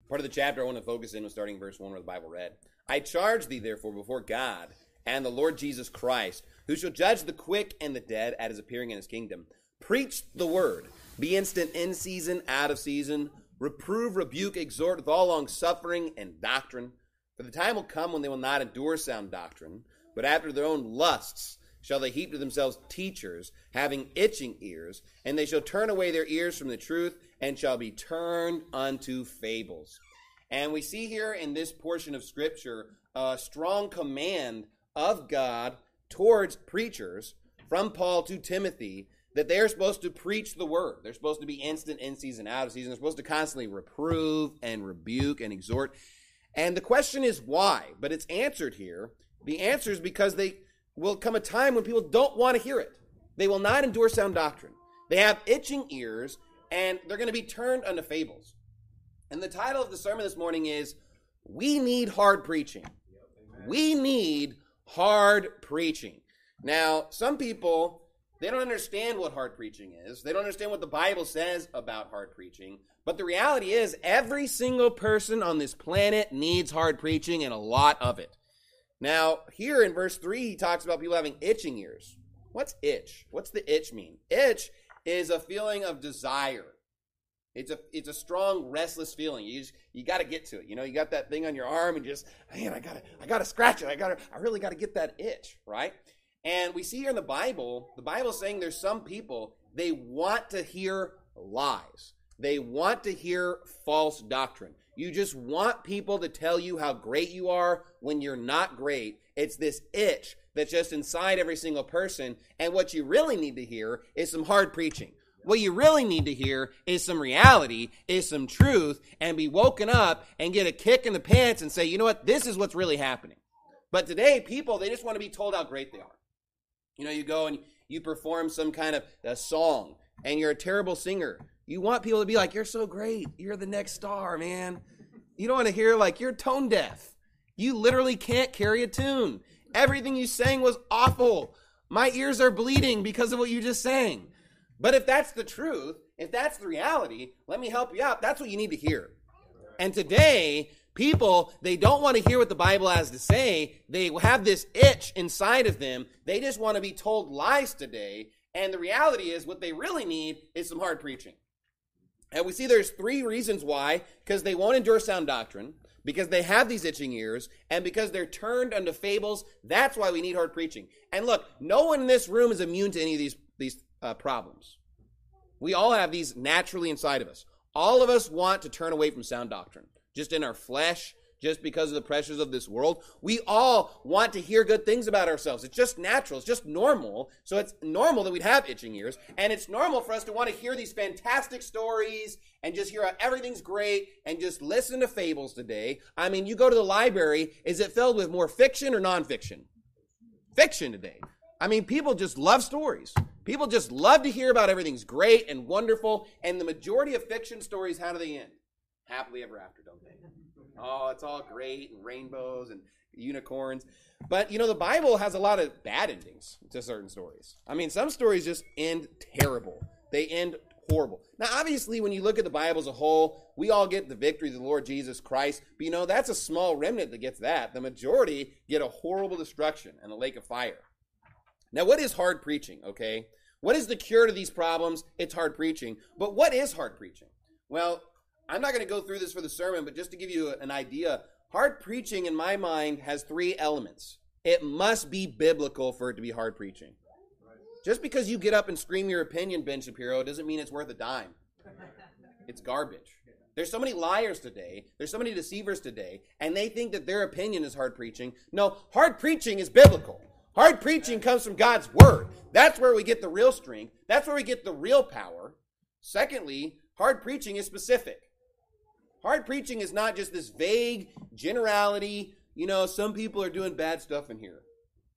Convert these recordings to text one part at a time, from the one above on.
Part of the chapter I want to focus in was starting in verse 1 where the Bible read. I charge thee therefore before God and the Lord Jesus Christ, who shall judge the quick and the dead at his appearing in his kingdom. Preach the word. Be instant in season, out of season. Reprove, rebuke, exhort with all longsuffering and doctrine. For the time will come when they will not endure sound doctrine, but after their own lusts shall they heap to themselves teachers, having itching ears, and they shall turn away their ears from the truth, and shall be turned unto fables. And we see here in this portion of Scripture a strong command of God towards preachers from Paul to Timothy that they're supposed to preach the word. They're supposed to be instant in season, out of season. They're supposed to constantly reprove and rebuke and exhort. And the question is why? But it's answered here. The answer is because they will come a time when people don't want to hear it. They will not endure sound doctrine. They have itching ears, and they're going to be turned unto fables. And the title of the sermon this morning is, We Need Hard Preaching. We need hard preaching. Now, some people, they don't understand what hard preaching is. They don't understand what the Bible says about hard preaching. But the reality is, every single person on this planet needs hard preaching, and a lot of it. Now, here in verse 3, he talks about people having itching ears. What's itch? What's the itch mean? Itch is a feeling of desire. It's a strong, restless feeling. You got to get to it. You know, you got that thing on your arm and just, man, I got to scratch it. I really got to get that itch, right? And we see here in the Bible saying there's some people, they want to hear lies. They want to hear false doctrine. You just want people to tell you how great you are when you're not great. It's this itch that's just inside every single person. And what you really need to hear is some hard preaching. What you really need to hear is some reality, is some truth, and be woken up and get a kick in the pants and say, you know what, this is what's really happening. But today, people, they just want to be told how great they are. You know, you go and you perform some kind of a song, and you're a terrible singer. You want people to be like, you're so great. You're the next star, man. You don't want to hear like, you're tone deaf. You literally can't carry a tune. Everything you sang was awful. My ears are bleeding because of what you just sang. But if that's the truth, if that's the reality, let me help you out. That's what you need to hear. And today, people, they don't want to hear what the Bible has to say. They have this itch inside of them. They just want to be told lies today. And the reality is what they really need is some hard preaching. And we see there's 3 reasons why. Because they won't endure sound doctrine, because they have these itching ears, and because they're turned unto fables. That's why we need hard preaching. And look, no one in this room is immune to any of these problems. We all have these naturally inside of us. All of us want to turn away from sound doctrine. Just in our flesh, just because of the pressures of this world. We all want to hear good things about ourselves. It's just natural. It's just normal. So it's normal that we'd have itching ears. And it's normal for us to want to hear these fantastic stories and just hear how everything's great and just listen to fables today. I mean, you go to the library, is it filled with more fiction or nonfiction? Fiction today. I mean, people just love stories. People just love to hear about everything's great and wonderful. And the majority of fiction stories, how do they end? Happily ever after, don't they? Oh, it's all great and rainbows and unicorns. But, you know, the Bible has a lot of bad endings to certain stories. I mean, some stories just end terrible. They end horrible. Now, obviously, when you look at the Bible as a whole, we all get the victory of the Lord Jesus Christ. But, you know, that's a small remnant that gets that. The majority get a horrible destruction and a lake of fire. Now, what is hard preaching, okay? What is the cure to these problems? It's hard preaching. But what is hard preaching? Well, I'm not going to go through this for the sermon, but just to give you an idea, hard preaching, in my mind, has 3 elements. It must be biblical for it to be hard preaching. Just because you get up and scream your opinion, Ben Shapiro, doesn't mean it's worth a dime. It's garbage. There's so many liars today. There's so many deceivers today, and they think that their opinion is hard preaching. No, hard preaching is biblical. Hard preaching comes from God's word. That's where we get the real strength. That's where we get the real power. Secondly, hard preaching is specific. Hard preaching is not just this vague generality, you know, some people are doing bad stuff in here.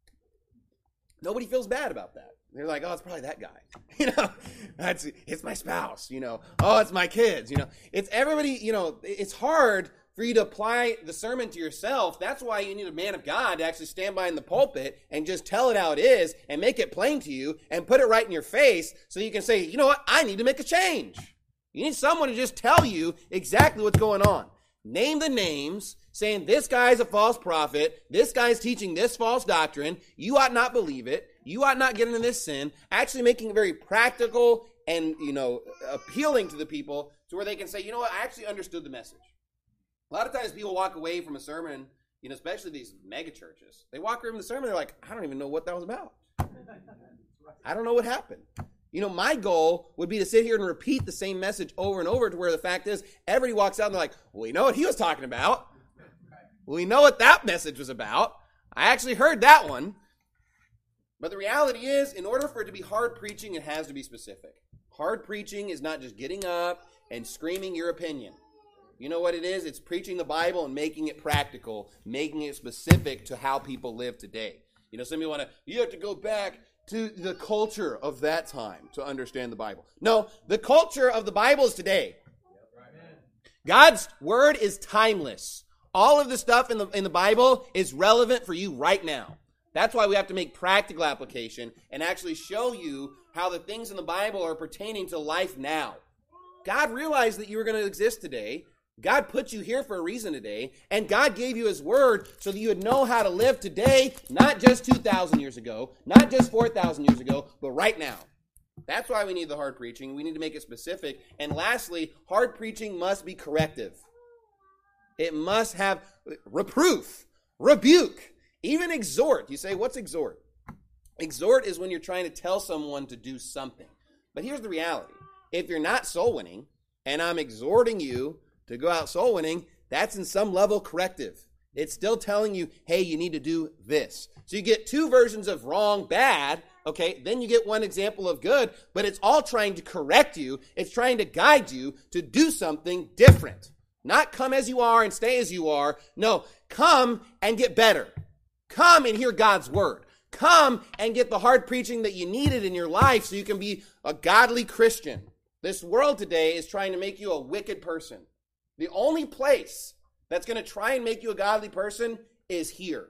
Nobody feels bad about that. They're like, oh, it's probably that guy. You know, it's my spouse, you know. Oh, it's my kids, you know. It's everybody, you know, it's hard for you to apply the sermon to yourself. That's why you need a man of God to actually stand behind the pulpit and just tell it how it is and make it plain to you and put it right in your face so you can say, you know what, I need to make a change. You need someone to just tell you exactly what's going on. name the names, saying this guy's a false prophet, this guy's teaching this false doctrine, you ought not believe it, you ought not get into this sin, actually making it very practical and, appealing to the people to where they can say, you know what, I actually understood the message. A lot of times people walk away from a sermon, especially these mega churches. They walk away from the sermon, they're like, I don't even know what that was about. I don't know what happened. My goal would be to sit here and repeat the same message over and over to where the fact is, everybody walks out and they're like, well, we know what he was talking about. We know what that message was about. I actually heard that one. But the reality is, in order for it to be hard preaching, it has to be specific. Hard preaching is not just getting up and screaming your opinion. You know what it is? It's preaching the Bible and making it practical, making it specific to how people live today. Some people you have to go back to the culture of that time to understand the Bible. No, the culture of the Bible is today. God's word is timeless. All of the stuff in the Bible is relevant for you right now. That's why we have to make practical application and actually show you how the things in the Bible are pertaining to life now. God realized that you were going to exist today. God put you here for a reason today, and God gave you his word so that you would know how to live today, not just 2,000 years ago, not just 4,000 years ago, but right now. That's why we need the hard preaching. We need to make it specific. And lastly, hard preaching must be corrective. It must have reproof, rebuke, even exhort. You say, what's exhort? Exhort is when you're trying to tell someone to do something. But here's the reality. If you're not soul winning, and I'm exhorting you to go out soul winning, that's in some level corrective. It's still telling you, hey, you need to do this. So you get two versions of wrong, bad, okay? Then you get one example of good, but it's all trying to correct you. It's trying to guide you to do something different. Not come as you are and stay as you are. No, come and get better. Come and hear God's word. Come and get the hard preaching that you needed in your life so you can be a godly Christian. This world today is trying to make you a wicked person. The only place that's going to try and make you a godly person is here.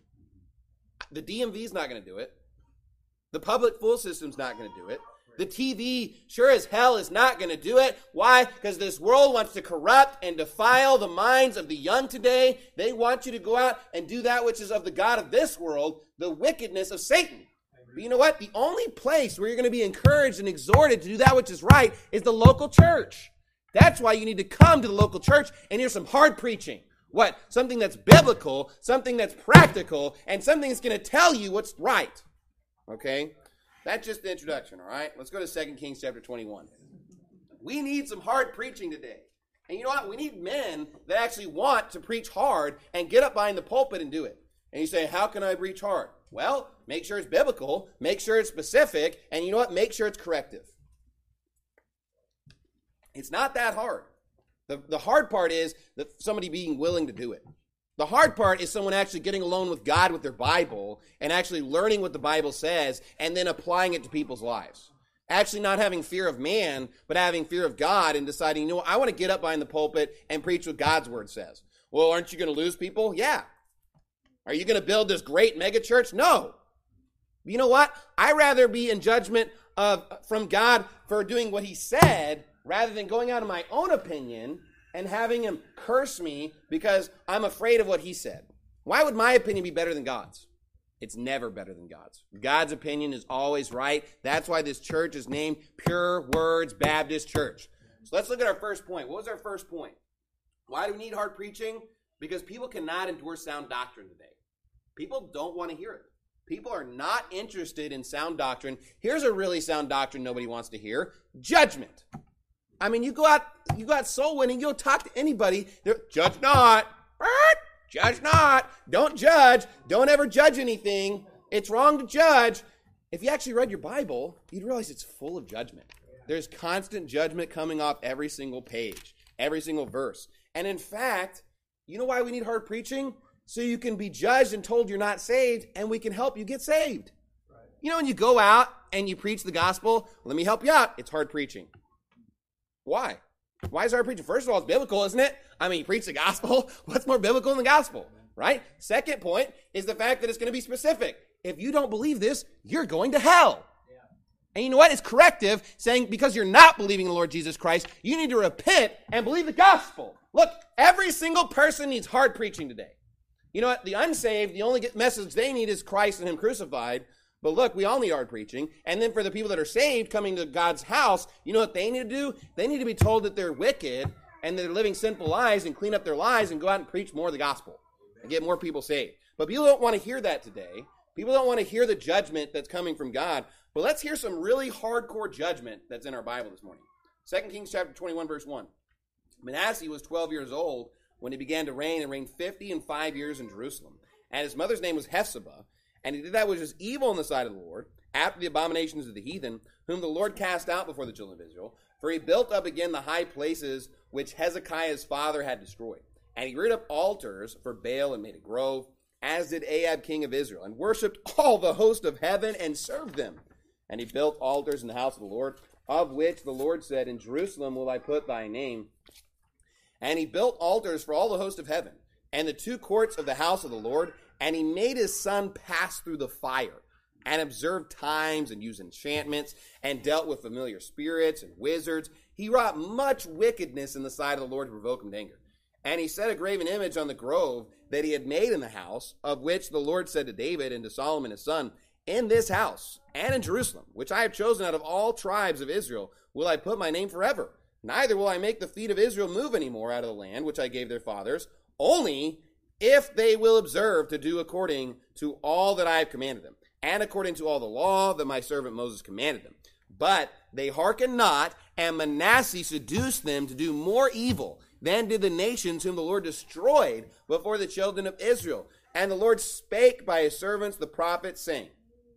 The DMV is not going to do it. The public school system's not going to do it. The TV sure as hell is not going to do it. Why? Because this world wants to corrupt and defile the minds of the young today. They want you to go out and do that which is of the God of this world, the wickedness of Satan. But you know what? The only place where you're going to be encouraged and exhorted to do that which is right is the local church. That's why you need to come to the local church and hear some hard preaching. What? Something that's biblical, something that's practical, and something that's going to tell you what's right. Okay? That's just the introduction, all right? Let's go to 2 Kings chapter 21. We need some hard preaching today. And you know what? We need men that actually want to preach hard and get up behind the pulpit and do it. And you say, how can I preach hard? Well, make sure it's biblical, make sure it's specific, and you know what? Make sure it's corrective. It's not that hard. The hard part is that somebody being willing to do it. The hard part is someone actually getting alone with God with their Bible and actually learning what the Bible says and then applying it to people's lives. Actually not having fear of man, but having fear of God and deciding, you know what, I want to get up behind the pulpit and preach what God's word says. Well, aren't you going to lose people? Yeah. Are you going to build this great mega church? No. You know what? I'd rather be in judgment from God for doing what he said rather than going out of my own opinion and having him curse me because I'm afraid of what he said. Why would my opinion be better than God's? It's never better than God's. God's opinion is always right. That's why this church is named Pure Words Baptist Church. So let's look at our first point. What was our first point? Why do we need hard preaching? Because people cannot endure sound doctrine today. People don't want to hear it. People are not interested in sound doctrine. Here's a really sound doctrine nobody wants to hear. Judgment. I mean, you go out soul winning, you go talk to anybody. Judge not. Judge not. Don't judge. Don't ever judge anything. It's wrong to judge. If you actually read your Bible, you'd realize it's full of judgment. There's constant judgment coming off every single page, every single verse. And in fact, you know why we need hard preaching? So you can be judged and told you're not saved, and we can help you get saved. You know, when you go out and you preach the gospel, let me help you out. It's hard preaching. Why? Why is hard preaching? First of all, it's biblical, isn't it? I mean, you preach the gospel. What's more biblical than the gospel, right? Second point is the fact that it's going to be specific. If you don't believe this, you're going to hell. Yeah. And you know what? It's corrective, saying because you're not believing in the Lord Jesus Christ, you need to repent and believe the gospel. Look, every single person needs hard preaching today. You know what? The unsaved, the only message they need is Christ and him crucified. But look, we all need hard preaching. And then for the people that are saved coming to God's house, you know what they need to do? They need to be told that they're wicked and they're living sinful lives and clean up their lives and go out and preach more of the gospel and get more people saved. But people don't want to hear that today. People don't want to hear the judgment that's coming from God. But let's hear some really hardcore judgment that's in our Bible this morning. 2 Kings chapter 21, verse 1. Manasseh was 12 years old when he began to reign, and reigned 55 years in Jerusalem. And his mother's name was Hephzibah. And he did that which was evil in the sight of the Lord, after the abominations of the heathen, whom the Lord cast out before the children of Israel. For he built up again the high places which Hezekiah's father had destroyed. And he reared up altars for Baal and made a grove, as did Ahab king of Israel, and worshipped all the host of heaven and served them. And he built altars in the house of the Lord, of which the Lord said, In Jerusalem will I put thy name. And he built altars for all the host of heaven, and the two courts of the house of the Lord, and he made his son pass through the fire, and observed times, and used enchantments, and dealt with familiar spirits and wizards. He wrought much wickedness in the sight of the Lord to provoke him to anger. And he set a graven image on the grove that he had made in the house, of which the Lord said to David and to Solomon his son, In this house, and in Jerusalem, which I have chosen out of all tribes of Israel, will I put my name forever. Neither will I make the feet of Israel move any more out of the land which I gave their fathers, only if they will observe to do according to all that I have commanded them, and according to all the law that my servant Moses commanded them. But they hearkened not, and Manasseh seduced them to do more evil than did the nations whom the Lord destroyed before the children of Israel. And the Lord spake by his servants the prophets, saying,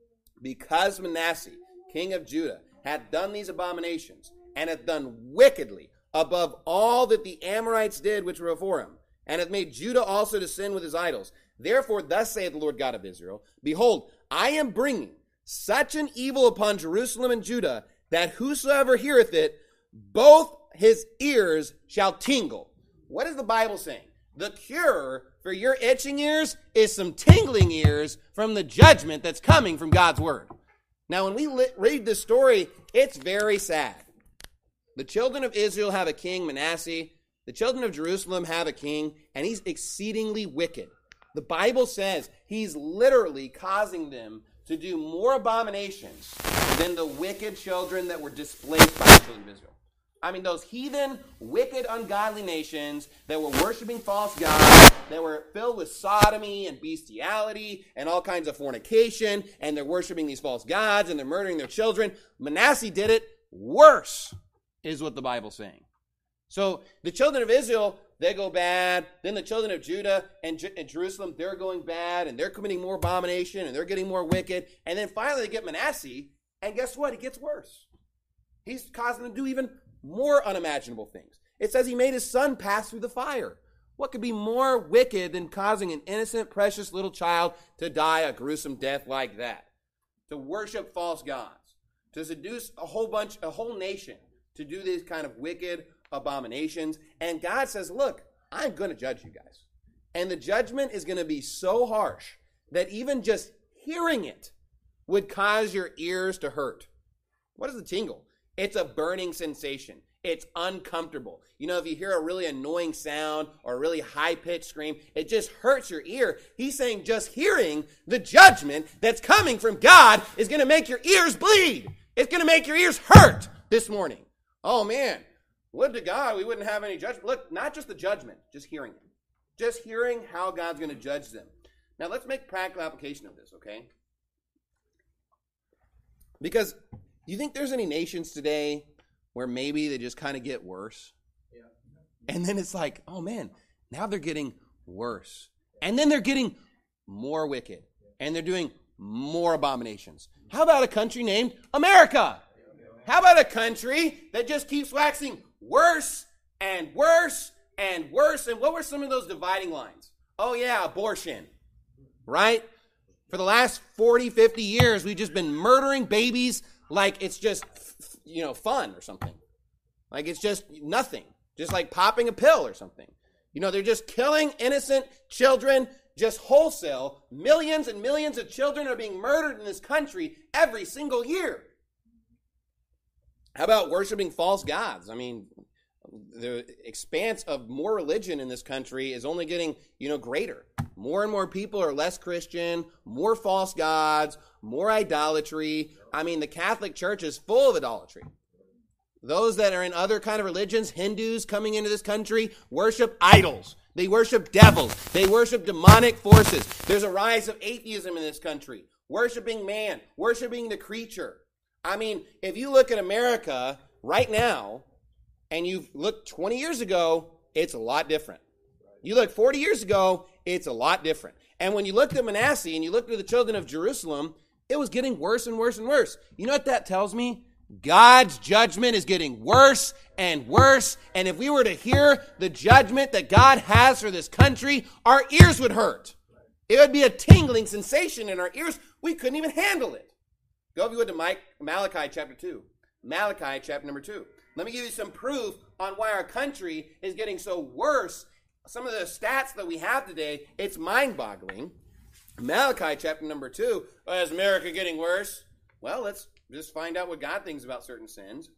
Because Manasseh, king of Judah, hath done these abominations, and hath done wickedly above all that the Amorites did which were before him, and hath made Judah also to sin with his idols. Therefore thus saith the Lord God of Israel, Behold, I am bringing such an evil upon Jerusalem and Judah, that whosoever heareth it, both his ears shall tingle. What is the Bible saying? The cure for your itching ears is some tingling ears from the judgment that's coming from God's word. Now when we read this story, it's very sad. The children of Israel have a king, Manasseh. The children of Jerusalem have a king, and he's exceedingly wicked. The Bible says he's literally causing them to do more abominations than the wicked children that were displaced by the children of Israel. I mean, those heathen, wicked, ungodly nations that were worshiping false gods, that were filled with sodomy and bestiality and all kinds of fornication, and they're worshiping these false gods, and they're murdering their children. Manasseh did it worse, is what the Bible's saying. So the children of Israel, they go bad. Then the children of Judah and Jerusalem, they're going bad, and they're committing more abomination, and they're getting more wicked. And then finally they get Manasseh, and guess what? It gets worse. He's causing them to do even more unimaginable things. It says he made his son pass through the fire. What could be more wicked than causing an innocent, precious little child to die a gruesome death like that? To worship false gods, to seduce a whole nation, to do these kind of wicked abominations. And God says, look, I'm going to judge you guys. And the judgment is going to be so harsh that even just hearing it would cause your ears to hurt. What is the tingle? It's a burning sensation. It's uncomfortable. You know, if you hear a really annoying sound or a really high-pitched scream, it just hurts your ear. He's saying just hearing the judgment that's coming from God is going to make your ears bleed. It's going to make your ears hurt this morning. Oh, man. Would to God we wouldn't have any judgment. Look, not just the judgment, just hearing it. Just hearing how God's going to judge them. Now, let's make practical application of this, okay? Because you think there's any nations today where maybe they just kind of get worse? Yeah. And then it's like, oh, man, now they're getting worse. And then they're getting more wicked. And they're doing more abominations. How about a country named America? How about a country that just keeps waxing worse and worse and worse? And what were some of those dividing lines? Oh, yeah, abortion, right? For the last 40, 50 years, we've just been murdering babies like it's just, fun or something. Like it's just nothing. Just like popping a pill or something. They're just killing innocent children just wholesale. Millions and millions of children are being murdered in this country every single year. How about worshiping false gods? I mean, the expanse of more religion in this country is only getting, greater. More and more people are less Christian, more false gods, more idolatry. I mean, the Catholic Church is full of idolatry. Those that are in other kind of religions, Hindus coming into this country, worship idols. They worship devils. They worship demonic forces. There's a rise of atheism in this country. Worshiping man, worshiping the creature. I mean, if you look at America right now, and you've looked 20 years ago, it's a lot different. You look 40 years ago, it's a lot different. And when you looked at Manasseh and you looked at the children of Jerusalem, it was getting worse and worse and worse. You know what that tells me? God's judgment is getting worse and worse. And if we were to hear the judgment that God has for this country, our ears would hurt. It would be a tingling sensation in our ears. We couldn't even handle it. Go if you would to Malachi chapter 2. Malachi chapter number 2. Let me give you some proof on why our country is getting so worse. Some of the stats that we have today, it's mind-boggling. Malachi chapter number 2. Is America getting worse? Well, let's just find out what God thinks about certain sins.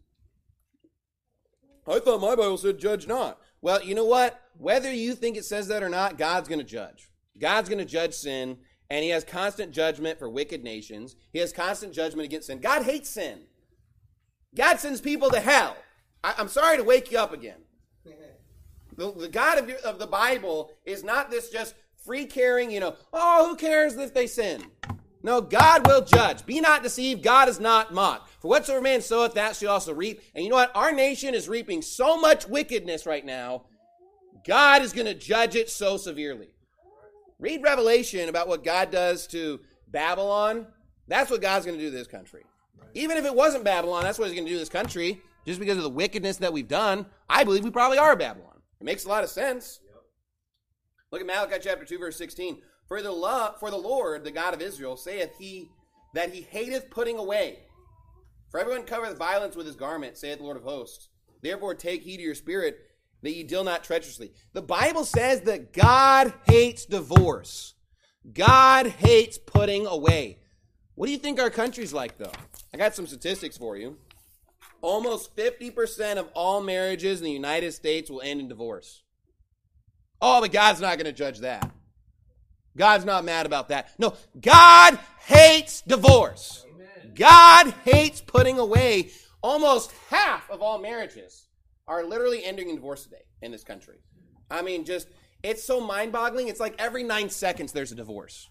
I thought my Bible said judge not. Well, you know what? Whether you think it says that or not, God's going to judge. God's going to judge sin, and he has constant judgment for wicked nations. He has constant judgment against sin. God hates sin. God sends people to hell. I'm sorry to wake you up again. The God of the Bible is not this just free-caring, who cares if they sin? No, God will judge. Be not deceived. God is not mocked. For whatsoever man soweth, that shall also reap. And you know what? Our nation is reaping so much wickedness right now. God is going to judge it so severely. Read Revelation about what God does to Babylon. That's what God's going to do to this country. Even if it wasn't Babylon, that's what he's going to do to this country. Just because of the wickedness that we've done, I believe we probably are Babylon. It makes a lot of sense. Look at Malachi chapter 2, verse 16. For the Lord, the God of Israel, saith he, that he hateth putting away. For everyone covereth violence with his garment, saith the Lord of hosts. Therefore take heed to your spirit, that ye deal not treacherously. The Bible says that God hates divorce. God hates putting away. What do you think our country's like, though? I got some statistics for you. Almost 50% of all marriages in the United States will end in divorce. Oh, but God's not going to judge that. God's not mad about that. No, God hates divorce. Amen. God hates putting away. Almost half of all marriages are literally ending in divorce today in this country. I mean, it's so mind-boggling. It's like every 9 seconds there's a divorce.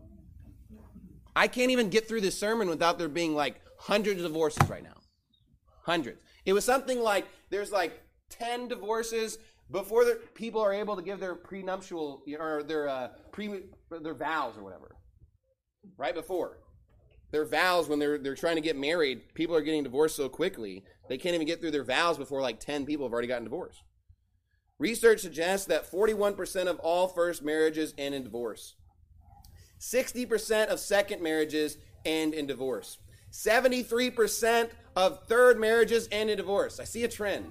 I can't even get through this sermon without there being like hundreds of divorces right now. Hundreds. It was something like there's like 10 divorces before people are able to give their prenuptial or their vows or whatever. Right before. Their vows when they're trying to get married, people are getting divorced so quickly, they can't even get through their vows before like 10 people have already gotten divorced. Research suggests that 41% of all first marriages end in divorce. 60% of second marriages end in divorce. 73% of third marriages end in divorce. I see a trend.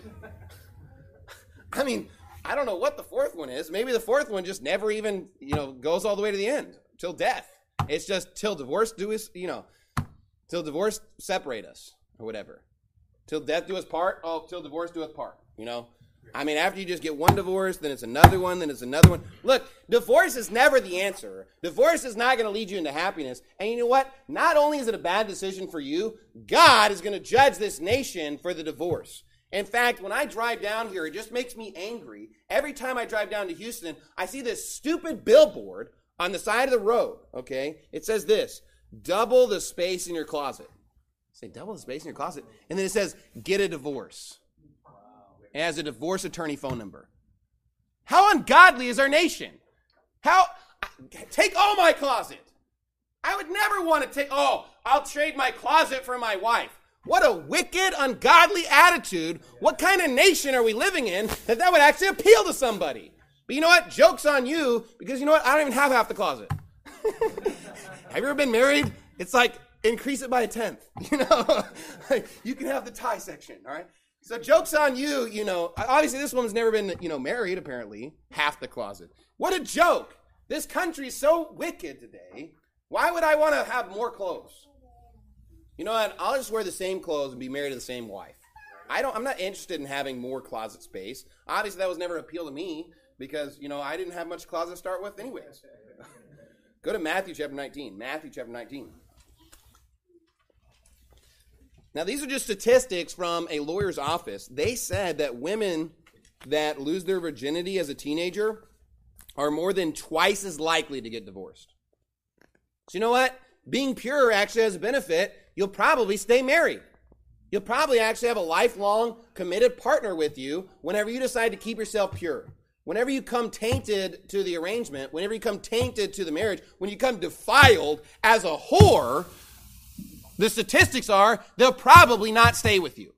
I mean, I don't know what the fourth one is. Maybe the fourth one just never even, goes all the way to the end, till death. It's just till divorce till divorce separate us or whatever. Till death do us part. Oh, till divorce do us part. I mean, after you just get one divorce, then it's another one, then it's another one. Look, divorce is never the answer. Divorce is not going to lead you into happiness. And you know what? Not only is it a bad decision for you, God is going to judge this nation for the divorce. In fact, when I drive down here, it just makes me angry. Every time I drive down to Houston, I see this stupid billboard on the side of the road, okay? It says this, double the space in your closet. Say, double the space in your closet. And then it says, get a divorce. It has a divorce attorney phone number. How ungodly is our nation? Take all my closet. I would never want to take, I'll trade my closet for my wife. What a wicked, ungodly attitude. What kind of nation are we living in that would actually appeal to somebody? But you know what? Joke's on you, because you know what? I don't even have half the closet. Have you ever been married? It's like, increase it by a 10th. You can have the tie section, all right? So joke's on you, Obviously, this woman's never been, married, apparently. Half the closet. What a joke. This country's so wicked today. Why would I want to have more clothes? You know what? I'll just wear the same clothes and be married to the same wife. I'm not interested in having more closet space. Obviously, that was never an appeal to me because, I didn't have much closet to start with anyways. Go to Matthew chapter 19. Matthew chapter 19. Now, these are just statistics from a lawyer's office. They said that women that lose their virginity as a teenager are more than twice as likely to get divorced. So you know what? Being pure actually has a benefit. You'll probably stay married. You'll probably actually have a lifelong committed partner with you whenever you decide to keep yourself pure. Whenever you come tainted to the arrangement, whenever you come tainted to the marriage, when you come defiled as a whore, the statistics are they'll probably not stay with you.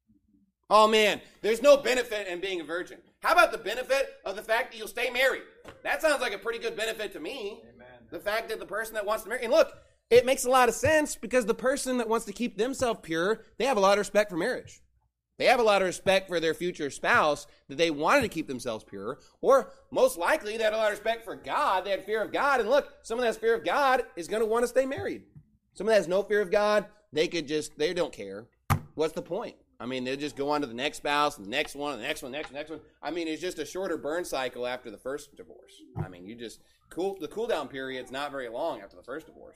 Oh man, there's no benefit in being a virgin. How about the benefit of the fact that you'll stay married? That sounds like a pretty good benefit to me. Amen. The fact that the person that wants to marry, and look, it makes a lot of sense because the person that wants to keep themselves pure, they have a lot of respect for marriage. They have a lot of respect for their future spouse that they wanted to keep themselves pure, or most likely they had a lot of respect for God. They had fear of God, and look, someone that has fear of God is going to want to stay married. Someone that has no fear of God, they don't care. What's the point? I mean, they'll just go on to the next spouse, and the next one, and the next one, next one. I mean, it's just a shorter burn cycle after the first divorce. I mean, the cool down period's not very long after the first divorce.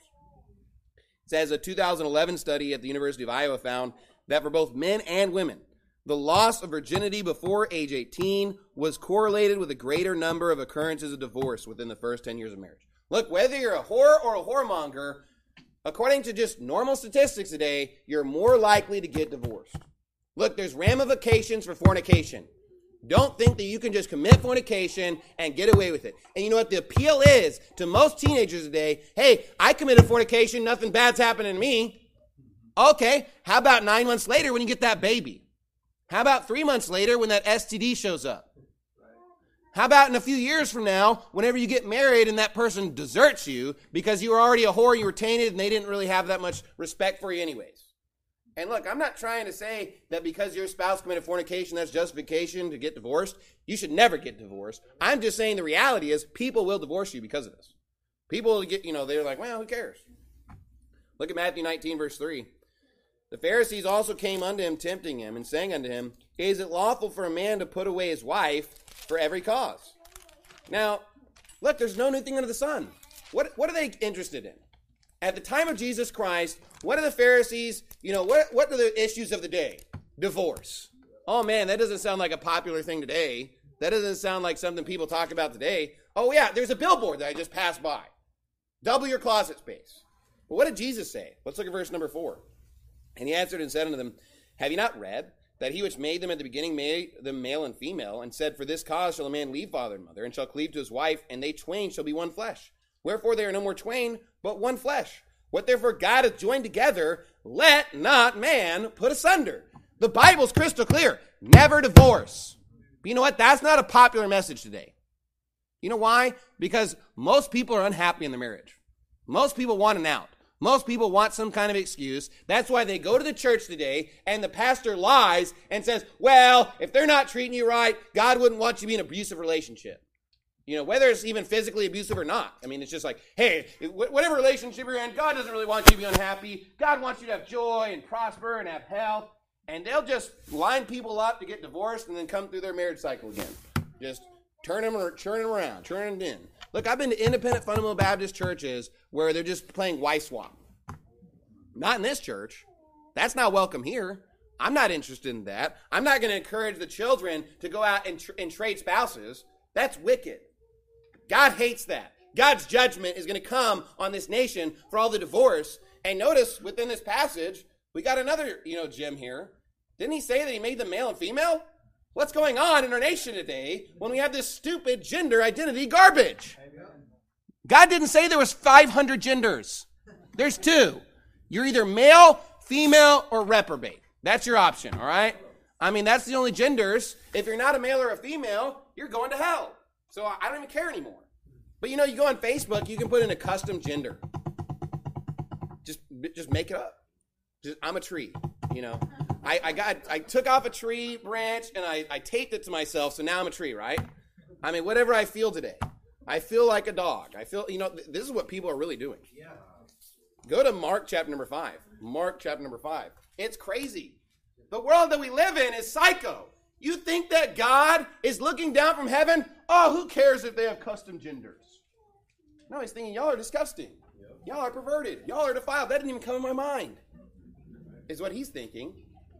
It says a 2011 study at the University of Iowa found that for both men and women, the loss of virginity before age 18 was correlated with a greater number of occurrences of divorce within the first 10 years of marriage. Look, whether you're a whore or a whoremonger, according to just normal statistics today, you're more likely to get divorced. Look, there's ramifications for fornication. Don't think that you can just commit fornication and get away with it. And you know what the appeal is to most teenagers today? Hey, I committed fornication, nothing bad's happening to me. Okay, how about 9 months later when you get that baby? How about 3 months later when that STD shows up? How about in a few years from now, whenever you get married and that person deserts you because you were already a whore, you were tainted, and they didn't really have that much respect for you anyways? And look, I'm not trying to say that because your spouse committed fornication, that's justification to get divorced. You should never get divorced. I'm just saying the reality is people will divorce you because of this. People will get, they're like, well, who cares? Look at Matthew 19, verse 3. The Pharisees also came unto him, tempting him, and saying unto him, is it lawful for a man to put away his wife for every cause? Now, look, there's no new thing under the sun. What are they interested in? At the time of Jesus Christ, what are the Pharisees, what are the issues of the day? Divorce. Oh man, that doesn't sound like a popular thing today. That doesn't sound like something people talk about today. Oh yeah, there's a billboard that I just passed by. Double your closet space. But what did Jesus say? Let's look at verse number 4. And he answered and said unto them, have you not read that he which made them at the beginning made them male and female, and said, for this cause shall a man leave father and mother, and shall cleave to his wife, and they twain shall be one flesh. Wherefore they are no more twain, but one flesh. What therefore God hath joined together, let not man put asunder. The Bible's crystal clear. Never divorce. But you know what? That's not a popular message today. You know why? Because most people are unhappy in their marriage. Most people want an out. Most people want some kind of excuse. That's why they go to the church today and the pastor lies and says, well, if they're not treating you right, God wouldn't want you to be in an abusive relationship. Whether it's even physically abusive or not. I mean, it's just like, hey, whatever relationship you're in, God doesn't really want you to be unhappy. God wants you to have joy and prosper and have health. And they'll just line people up to get divorced and then come through their marriage cycle again. Just turn them around, turn them in. Look, I've been to independent fundamental Baptist churches where they're just playing wife swap. Not in this church. That's not welcome here. I'm not interested in that. I'm not going to encourage the children to go out and trade spouses. That's wicked. God hates that. God's judgment is going to come on this nation for all the divorce. And notice within this passage, we got another, gem here. Didn't he say that he made them male and female? What's going on in our nation today when we have this stupid gender identity garbage? God didn't say there was 500 genders. There's 2. You're either male, female, or reprobate. That's your option, all right? I mean, that's the only genders. If you're not a male or a female, you're going to hell. So I don't even care anymore. But you go on Facebook, you can put in a custom gender. Just make it up. I'm a tree, I took off a tree branch and I taped it to myself, so now I'm a tree, right? I mean, whatever I feel today. I feel like a dog. I feel, this is what people are really doing. Go to Mark chapter number 5. Mark chapter number 5. It's crazy. The world that we live in is psycho. You think that God is looking down from heaven? Oh, who cares if they have custom genders? No, he's thinking, y'all are disgusting. Y'all are perverted. Y'all are defiled. That didn't even come in my mind, is what he's thinking.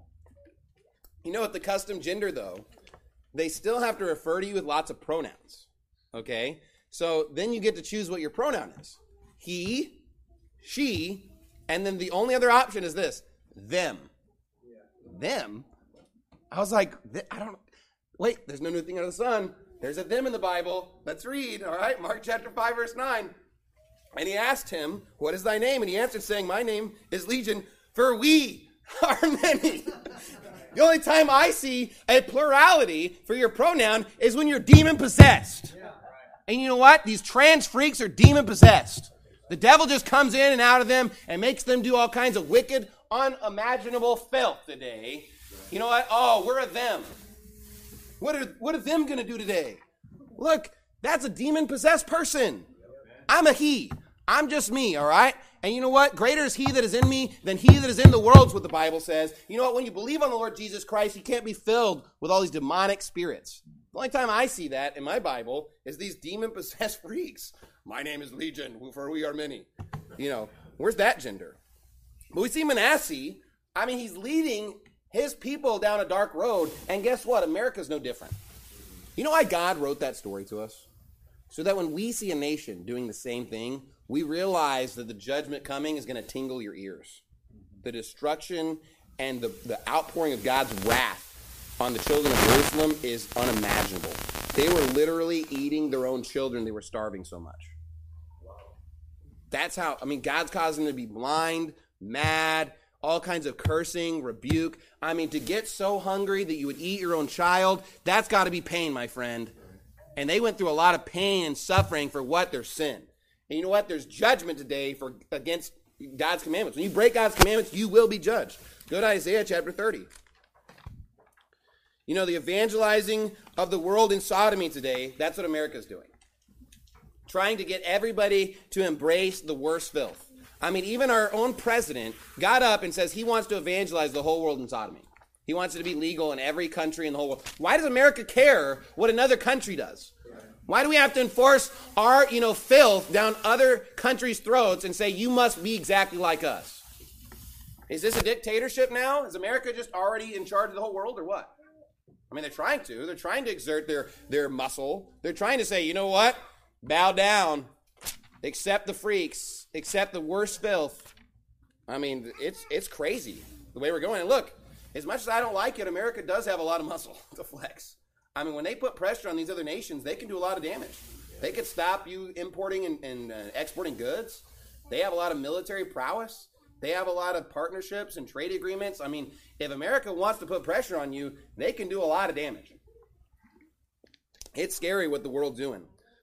You know, with the custom gender, though, they still have to refer to you with lots of pronouns. Okay? So then you get to choose what your pronoun is. He, she, and then the only other option is this, them. Them? I was like, wait, there's no new thing under the sun. There's a them in the Bible. Let's read, all right? Mark chapter 5, verse 9. And he asked him, what is thy name? And he answered, saying, my name is Legion, for we are many. The only time I see a plurality for your pronoun is when you're demon-possessed. And you know what? These trans freaks are demon-possessed. The devil just comes in and out of them and makes them do all kinds of wicked, unimaginable filth today. You know what? Oh, we're a them. What are them going to do today? Look, that's a demon-possessed person. I'm a he. I'm just me, all right? And you know what? Greater is he that is in me than he that is in the world, is what the Bible says. You know what? When you believe on the Lord Jesus Christ, you can't be filled with all these demonic spirits. The only time I see that in my Bible is these demon-possessed freaks. My name is Legion, for we are many. You know, where's that gender? But we see Manasseh, he's leading his people down a dark road, and guess what? America's no different. You know why God wrote that story to us? So that when we see a nation doing the same thing, we realize that the judgment coming is going to tingle your ears. The destruction and the outpouring of God's wrath on the children of Jerusalem is unimaginable. They were literally eating their own children. They were starving so much. That's how, God's causing them to be blind, mad, all kinds of cursing, rebuke. To get so hungry that you would eat your own child, that's got to be pain, my friend. And they went through a lot of pain and suffering for what? Their sin. And you know what? There's judgment today against God's commandments. When you break God's commandments, you will be judged. Go to Isaiah chapter 30. You know, the evangelizing of the world in sodomy today, that's what America's doing. Trying to get everybody to embrace the worst filth. Even our own president got up and says he wants to evangelize the whole world in sodomy. He wants it to be legal in every country in the whole world. Why does America care what another country does? Why do we have to enforce our, filth down other countries' throats and say, you must be exactly like us? Is this a dictatorship now? Is America just already in charge of the whole world or what? They're trying to. They're trying to exert their muscle. They're trying to say, you know what? Bow down. Accept the freaks. Accept the worst filth. It's crazy the way we're going. And look, as much as I don't like it, America does have a lot of muscle to flex. When they put pressure on these other nations, they can do a lot of damage. They could stop you importing and exporting goods. They have a lot of military prowess. They have a lot of partnerships and trade agreements. If America wants to put pressure on you, they can do a lot of damage. It's scary what the world's doing.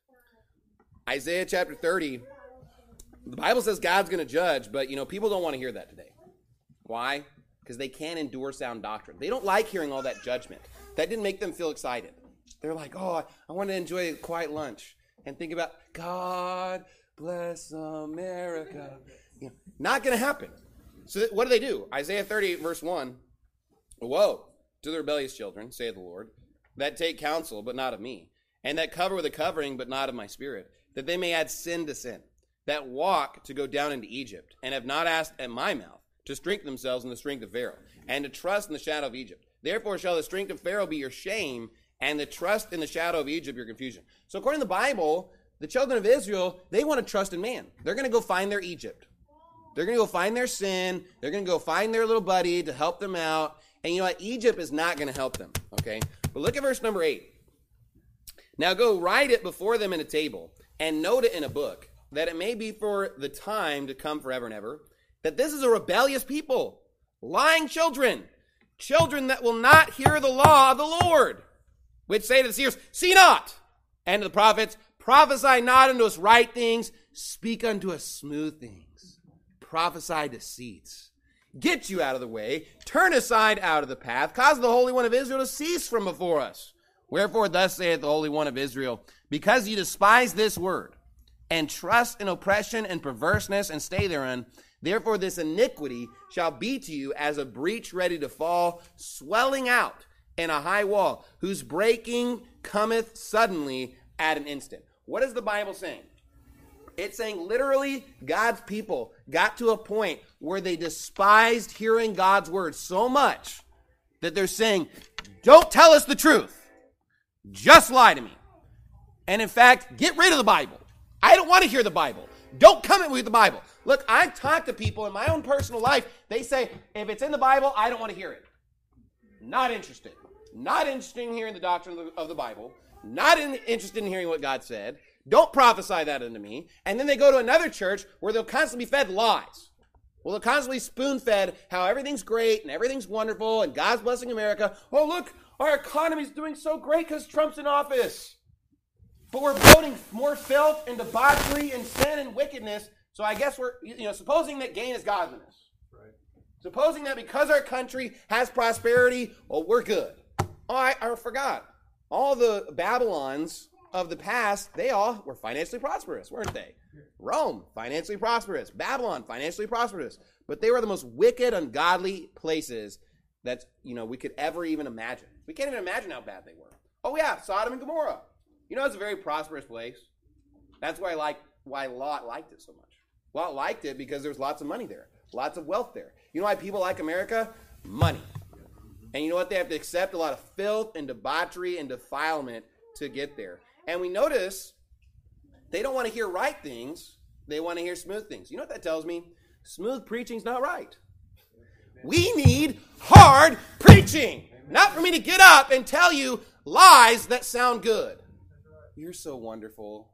Isaiah chapter 30, the Bible says God's going to judge, but, people don't want to hear that today. Why? Because they can't endure sound doctrine. They don't like hearing all that judgment. That didn't make them feel excited. They're like, I want to enjoy a quiet lunch and think about God bless America. Not going to happen. So what do? Isaiah 30, verse 1. Woe to the rebellious children, saith the Lord, that take counsel, but not of me, and that cover with a covering, but not of my spirit, that they may add sin to sin, that walk to go down into Egypt, and have not asked at my mouth to strengthen themselves in the strength of Pharaoh, and to trust in the shadow of Egypt. Therefore shall the strength of Pharaoh be your shame, and the trust in the shadow of Egypt your confusion. So according to the Bible, the children of Israel, they want to trust in man. They're going to go find their Egypt. They're going to go find their sin. They're going to go find their little buddy to help them out. And you know what? Egypt is not going to help them, okay? But look at verse number 8. Now go write it before them in a table, and note it in a book, that it may be for the time to come forever and ever, that this is a rebellious people, lying children that will not hear the law of the Lord, which say to the seers, see not, and to the prophets, prophesy not unto us right things, speak unto us smooth things, prophesy deceits. Get you out of the way, turn aside out of the path, cause the Holy One of Israel to cease from before us. Wherefore thus saith the Holy One of Israel, because ye despise this word, and trust in oppression and perverseness, and stay therein. Therefore this iniquity shall be to you as a breach ready to fall, swelling out in a high wall, whose breaking cometh suddenly at an instant. What is the Bible saying? It's saying literally God's people got to a point where they despised hearing God's word so much that they're saying, don't tell us the truth. Just lie to me. And in fact, get rid of the Bible. I don't want to hear the Bible. Don't come at me with the Bible. Look, I've talked to people in my own personal life. They say, if it's in the Bible, I don't want to hear it. Not interested. Not interested in hearing the doctrine of the Bible. Not interested in hearing what God said. Don't prophesy that unto me. And then they go to another church where they'll constantly be fed lies. Well, they're constantly spoon-fed how everything's great and everything's wonderful and God's blessing America. Oh, look, our economy's doing so great because Trump's in office. But we're voting more filth and debauchery and sin and wickedness. So I guess we're, supposing that gain is godliness. Right. Supposing that because our country has prosperity, we're good. Oh, I forgot. All the Babylons of the past, they all were financially prosperous, weren't they? Rome, financially prosperous. Babylon, financially prosperous. But they were the most wicked, ungodly places that, we could ever even imagine. We can't even imagine how bad they were. Oh yeah, Sodom and Gomorrah. It's a very prosperous place. That's why Lot liked it so much. Lot liked it because there's lots of money there, lots of wealth there. You know why people like America? Money. And you know what? They have to accept a lot of filth and debauchery and defilement to get there. And we notice they don't want to hear right things. They want to hear smooth things. You know what that tells me? Smooth preaching's not right. We need hard preaching. Not for me to get up and tell you lies that sound good. You're so wonderful.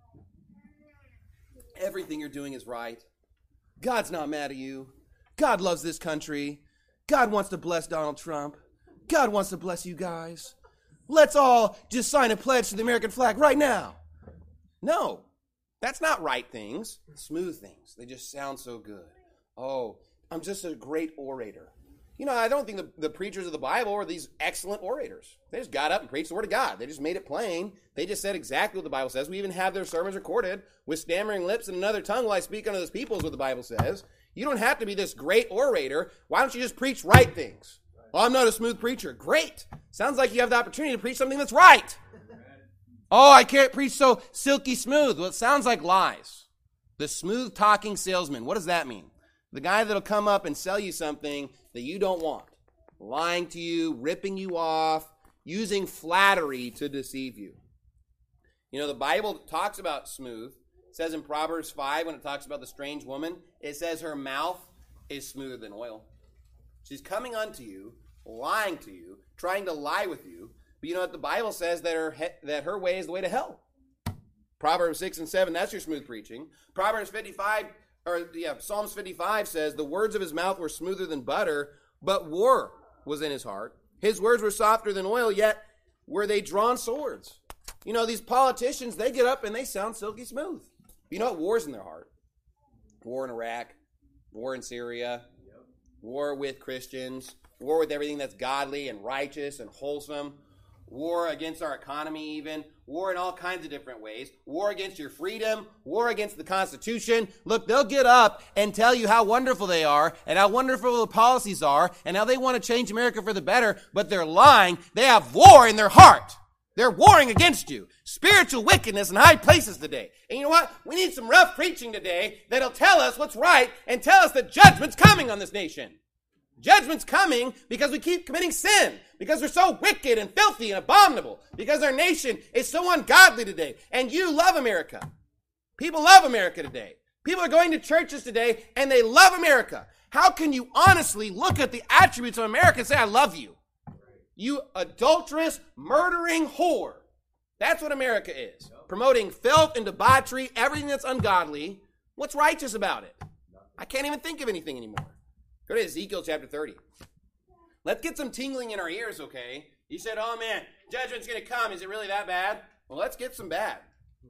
Everything you're doing is right. God's not mad at you. God loves this country. God wants to bless Donald Trump. God wants to bless you guys. Let's all just sign a pledge to the American flag right now. No, that's not right things. Smooth things. They just sound so good. Oh, I'm just a great orator. I don't think the preachers of the Bible are these excellent orators. They just got up and preached the word of God. They just made it plain. They just said exactly what the Bible says. We even have their sermons recorded with stammering lips and another tongue while I speak unto this people is what the Bible says. You don't have to be this great orator. Why don't you just preach right things? Oh, I'm not a smooth preacher. Great. Sounds like you have the opportunity to preach something that's right. Oh, I can't preach so silky smooth. Well, it sounds like lies. The smooth talking salesman. What does that mean? The guy that'll come up and sell you something that you don't want. Lying to you, ripping you off, using flattery to deceive you. The Bible talks about smooth. It says in Proverbs 5 when it talks about the strange woman, it says her mouth is smoother than oil. She's coming unto you, lying to you, trying to lie with you. But you know what the Bible says? That her way is the way to hell. Proverbs 6 and 7, that's your smooth preaching. Psalms 55 says, the words of his mouth were smoother than butter, but war was in his heart. His words were softer than oil, yet were they drawn swords. These politicians, they get up and they sound silky smooth. You know what? War's in their heart. War in Iraq, war in Syria, war with Christians, war with everything that's godly and righteous and wholesome, war against our economy even, war in all kinds of different ways, war against your freedom, war against the Constitution. Look, they'll get up and tell you how wonderful they are and how wonderful the policies are and how they want to change America for the better, but they're lying. They have war in their heart. They're warring against you. Spiritual wickedness in high places today. And you know what? We need some rough preaching today that'll tell us what's right and tell us that judgment's coming on this nation. Judgment's coming because we keep committing sin, because we're so wicked and filthy and abominable, because our nation is so ungodly today. And you love America. People love America today. People are going to churches today and they love America. How can you honestly look at the attributes of America and say, I love you? You adulterous, murdering whore. That's what America is. Promoting filth and debauchery, everything that's ungodly. What's righteous about it? I can't even think of anything anymore. Go to Ezekiel chapter 30. Let's get some tingling in our ears, okay? You said, oh man, judgment's going to come. Is it really that bad? Well, let's get some bad.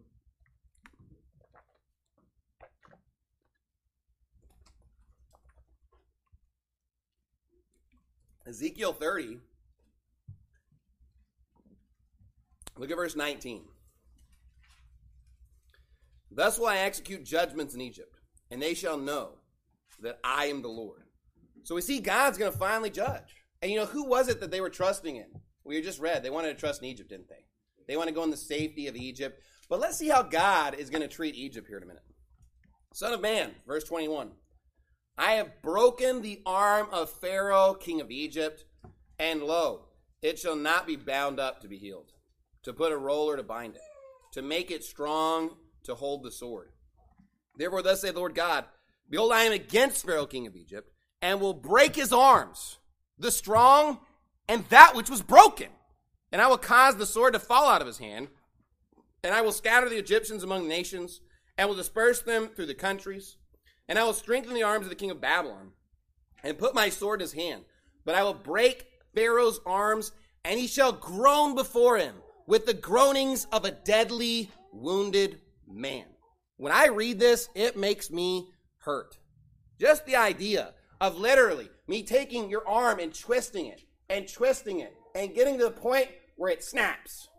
Ezekiel 30. Look at verse 19. Thus will I execute judgments in Egypt, and they shall know that I am the Lord. So we see God's going to finally judge. And who was it that they were trusting in? We just read. They wanted to trust in Egypt, didn't they? They want to go in the safety of Egypt. But let's see how God is going to treat Egypt here in a minute. Son of man, verse 21. I have broken the arm of Pharaoh, king of Egypt, and lo, it shall not be bound up to be healed, to put a roller to bind it, to make it strong to hold the sword. Therefore, thus saith the Lord God, behold, I am against Pharaoh, king of Egypt, and will break his arms, the strong and that which was broken. And I will cause the sword to fall out of his hand, and I will scatter the Egyptians among the nations, and will disperse them through the countries. And I will strengthen the arms of the king of Babylon, and put my sword in his hand. But I will break Pharaoh's arms, and he shall groan before him with the groanings of a deadly wounded man. When I read this, it makes me hurt. Just the idea of literally me taking your arm and twisting it, and getting to the point where it snaps.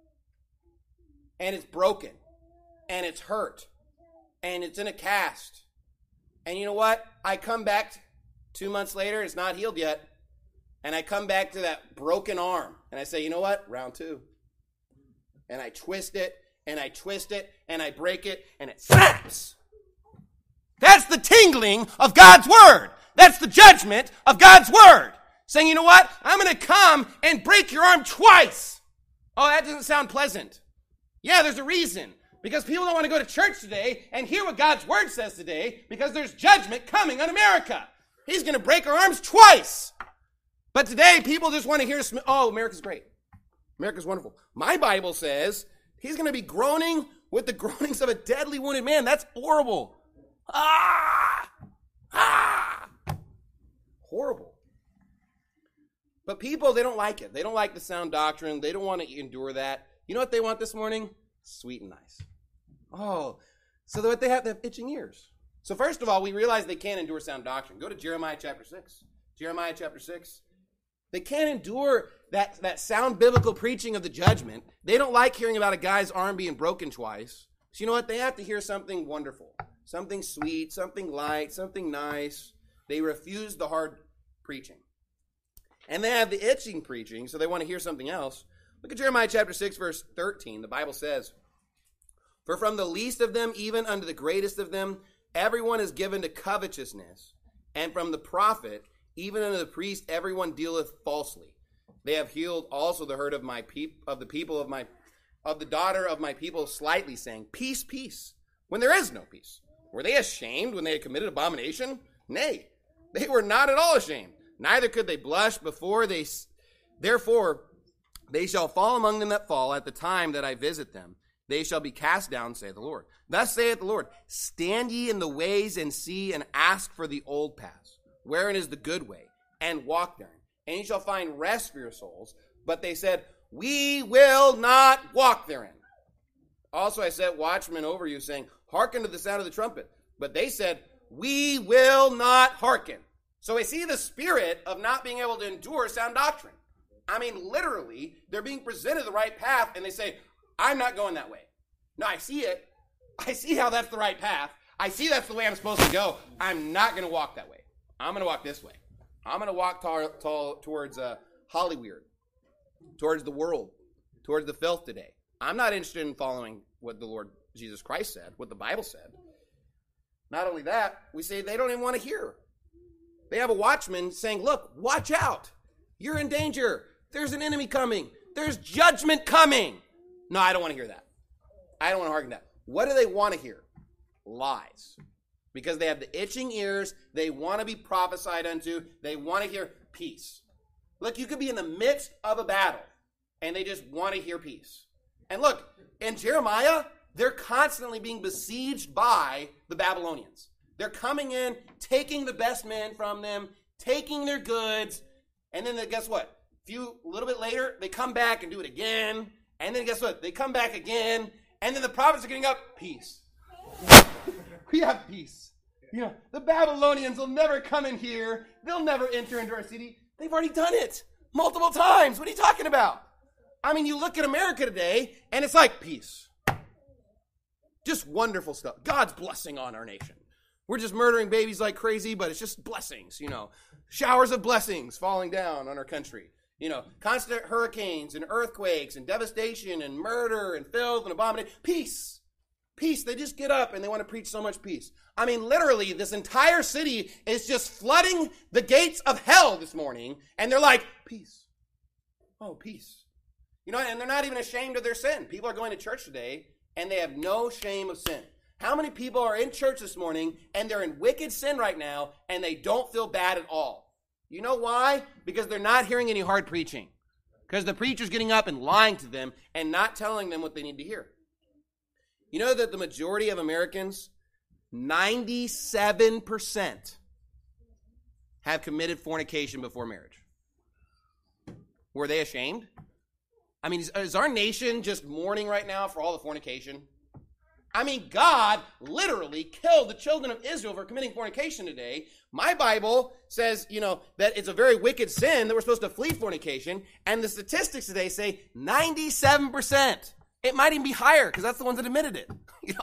And it's broken. And it's hurt. And it's in a cast. And you know what? I come back 2 months later, it's not healed yet. And I come back to that broken arm. And I say, you know what? Round 2. And I twist it, and I twist it, and I break it, and it snaps. That's the tingling of God's word. That's the judgment of God's word. Saying, you know what? I'm going to come and break your arm twice. Oh, that doesn't sound pleasant. Yeah, there's a reason. Because people don't want to go to church today and hear what God's word says today, because there's judgment coming on America. He's going to break our arms twice. But today, people just want to hear, oh, America's great. America's wonderful. My Bible says he's going to be groaning with the groanings of a deadly wounded man. That's horrible. Horrible. But people, they don't like it. They don't like the sound doctrine. They don't want to endure that. You know what they want this morning? Sweet and nice. Oh, so what they have itching ears. So first of all, we realize they can't endure sound doctrine. Go to Jeremiah chapter 6. Jeremiah chapter 6. They can't endure that sound biblical preaching of the judgment. They don't like hearing about a guy's arm being broken twice. So you know what? They have to hear something wonderful, something sweet, something light, something nice. They refuse the hard preaching. And they have the itching preaching, so they want to hear something else. Look at Jeremiah chapter 6, verse 13. The Bible says, for from the least of them, even unto the greatest of them, everyone is given to covetousness. And from the prophet, even unto the priest, everyone dealeth falsely. They have healed also the hurt of the daughter of my people slightly, saying, peace, peace, when there is no peace. Were they ashamed when they had committed abomination? Nay, they were not at all ashamed. Neither could they blush before they. Therefore, they shall fall among them that fall at the time that I visit them. They shall be cast down, saith the Lord. Thus saith the Lord, stand ye in the ways and see, and ask for the old paths, wherein is the good way, and walk therein. And ye shall find rest for your souls. But they said, we will not walk therein. Also I set watchmen over you, saying, hearken to the sound of the trumpet. But they said, we will not hearken. So I see the spirit of not being able to endure sound doctrine. I mean, literally, they're being presented the right path, and they say, I'm not going that way. No, I see it. I see how that's the right path. I see that's the way I'm supposed to go. I'm not going to walk that way. I'm going to walk this way. I'm going to walk towards Hollywood, towards the world, towards the filth today. I'm not interested in following what the Lord Jesus Christ said, what the Bible said. Not only that, we say they don't even want to hear. They have a watchman saying, look, watch out. You're in danger. There's an enemy coming. There's judgment coming. No, I don't want to hear that. I don't want to hearken that. What do they want to hear? Lies. Because they have the itching ears. They want to be prophesied unto. They want to hear peace. Look, you could be in the midst of a battle, and they just want to hear peace. And look, in Jeremiah, they're constantly being besieged by the Babylonians. They're coming in, taking the best men from them, taking their goods, and then guess what? A little bit later, they come back and do it again, and then guess what? They come back again, and then the prophets are getting up, peace. We have peace. You know, the Babylonians will never come in here. They'll never enter into our city. They've already done it multiple times. What are you talking about? I mean, you look at America today, and it's like, peace. Just wonderful stuff. God's blessing on our nation. We're just murdering babies like crazy, but it's just blessings, Showers of blessings falling down on our country. Constant hurricanes and earthquakes and devastation and murder and filth and abomination. Peace. Peace. They just get up and they want to preach so much peace. I mean, literally, this entire city is just flooding the gates of hell this morning. And they're like, peace. Oh, peace. And they're not even ashamed of their sin. People are going to church today and they have no shame of sin. How many people are in church this morning and they're in wicked sin right now and they don't feel bad at all? You know why? Because they're not hearing any hard preaching. Because the preacher's getting up and lying to them and not telling them what they need to hear. You know that the majority of Americans, 97%, have committed fornication before marriage. Were they ashamed? I mean, is our nation just mourning right now for all the fornication? I mean, God literally killed the children of Israel for committing fornication today. My Bible says, that it's a very wicked sin that we're supposed to flee fornication. And the statistics today say 97%. It might even be higher because that's the ones that admitted it.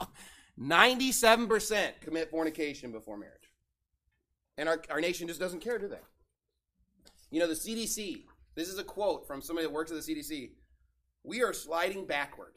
97% commit fornication before marriage. And our nation just doesn't care, do they? The CDC, this is a quote from somebody that works at the CDC. We are sliding backward.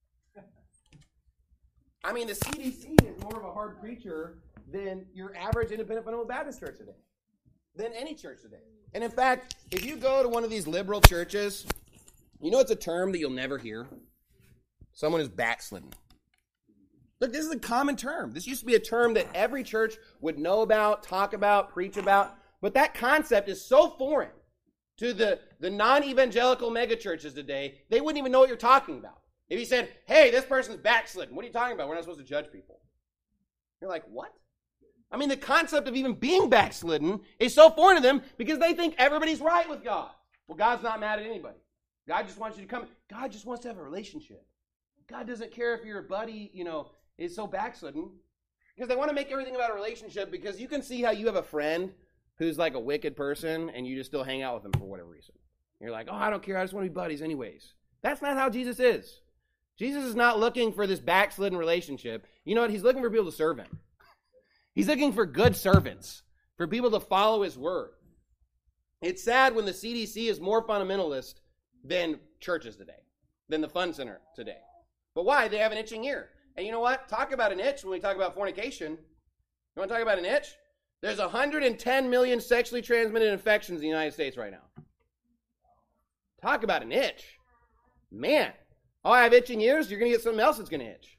I mean, the CDC is more of a hard preacher than your average independent fundamental Baptist church today, than any church today. And in fact, if you go to one of these liberal churches, it's a term that you'll never hear? Someone who's backslidden. Look, this is a common term. This used to be a term that every church would know about, talk about, preach about. But that concept is so foreign to the non-evangelical megachurches today, they wouldn't even know what you're talking about. If he said, hey, this person's backslidden, what are you talking about? We're not supposed to judge people. You're like, what? I mean, the concept of even being backslidden is so foreign to them because they think everybody's right with God. Well, God's not mad at anybody. God just wants you to come. God just wants to have a relationship. God doesn't care if your buddy, is so backslidden. Because they want to make everything about a relationship because you can see how you have a friend who's like a wicked person and you just still hang out with them for whatever reason. You're like, oh, I don't care. I just want to be buddies anyways. That's not how Jesus is. Jesus is not looking for this backslidden relationship. You know what? He's looking for people to serve him. He's looking for good servants, for people to follow his word. It's sad when the CDC is more fundamentalist than churches today, than the Fun Center today. But why? They have an itching ear. And you know what? Talk about an itch when we talk about fornication. You want to talk about an itch? There's 110 million sexually transmitted infections in the United States right now. Talk about an itch. Man. Oh, I have itching ears? You're going to get something else that's going to itch.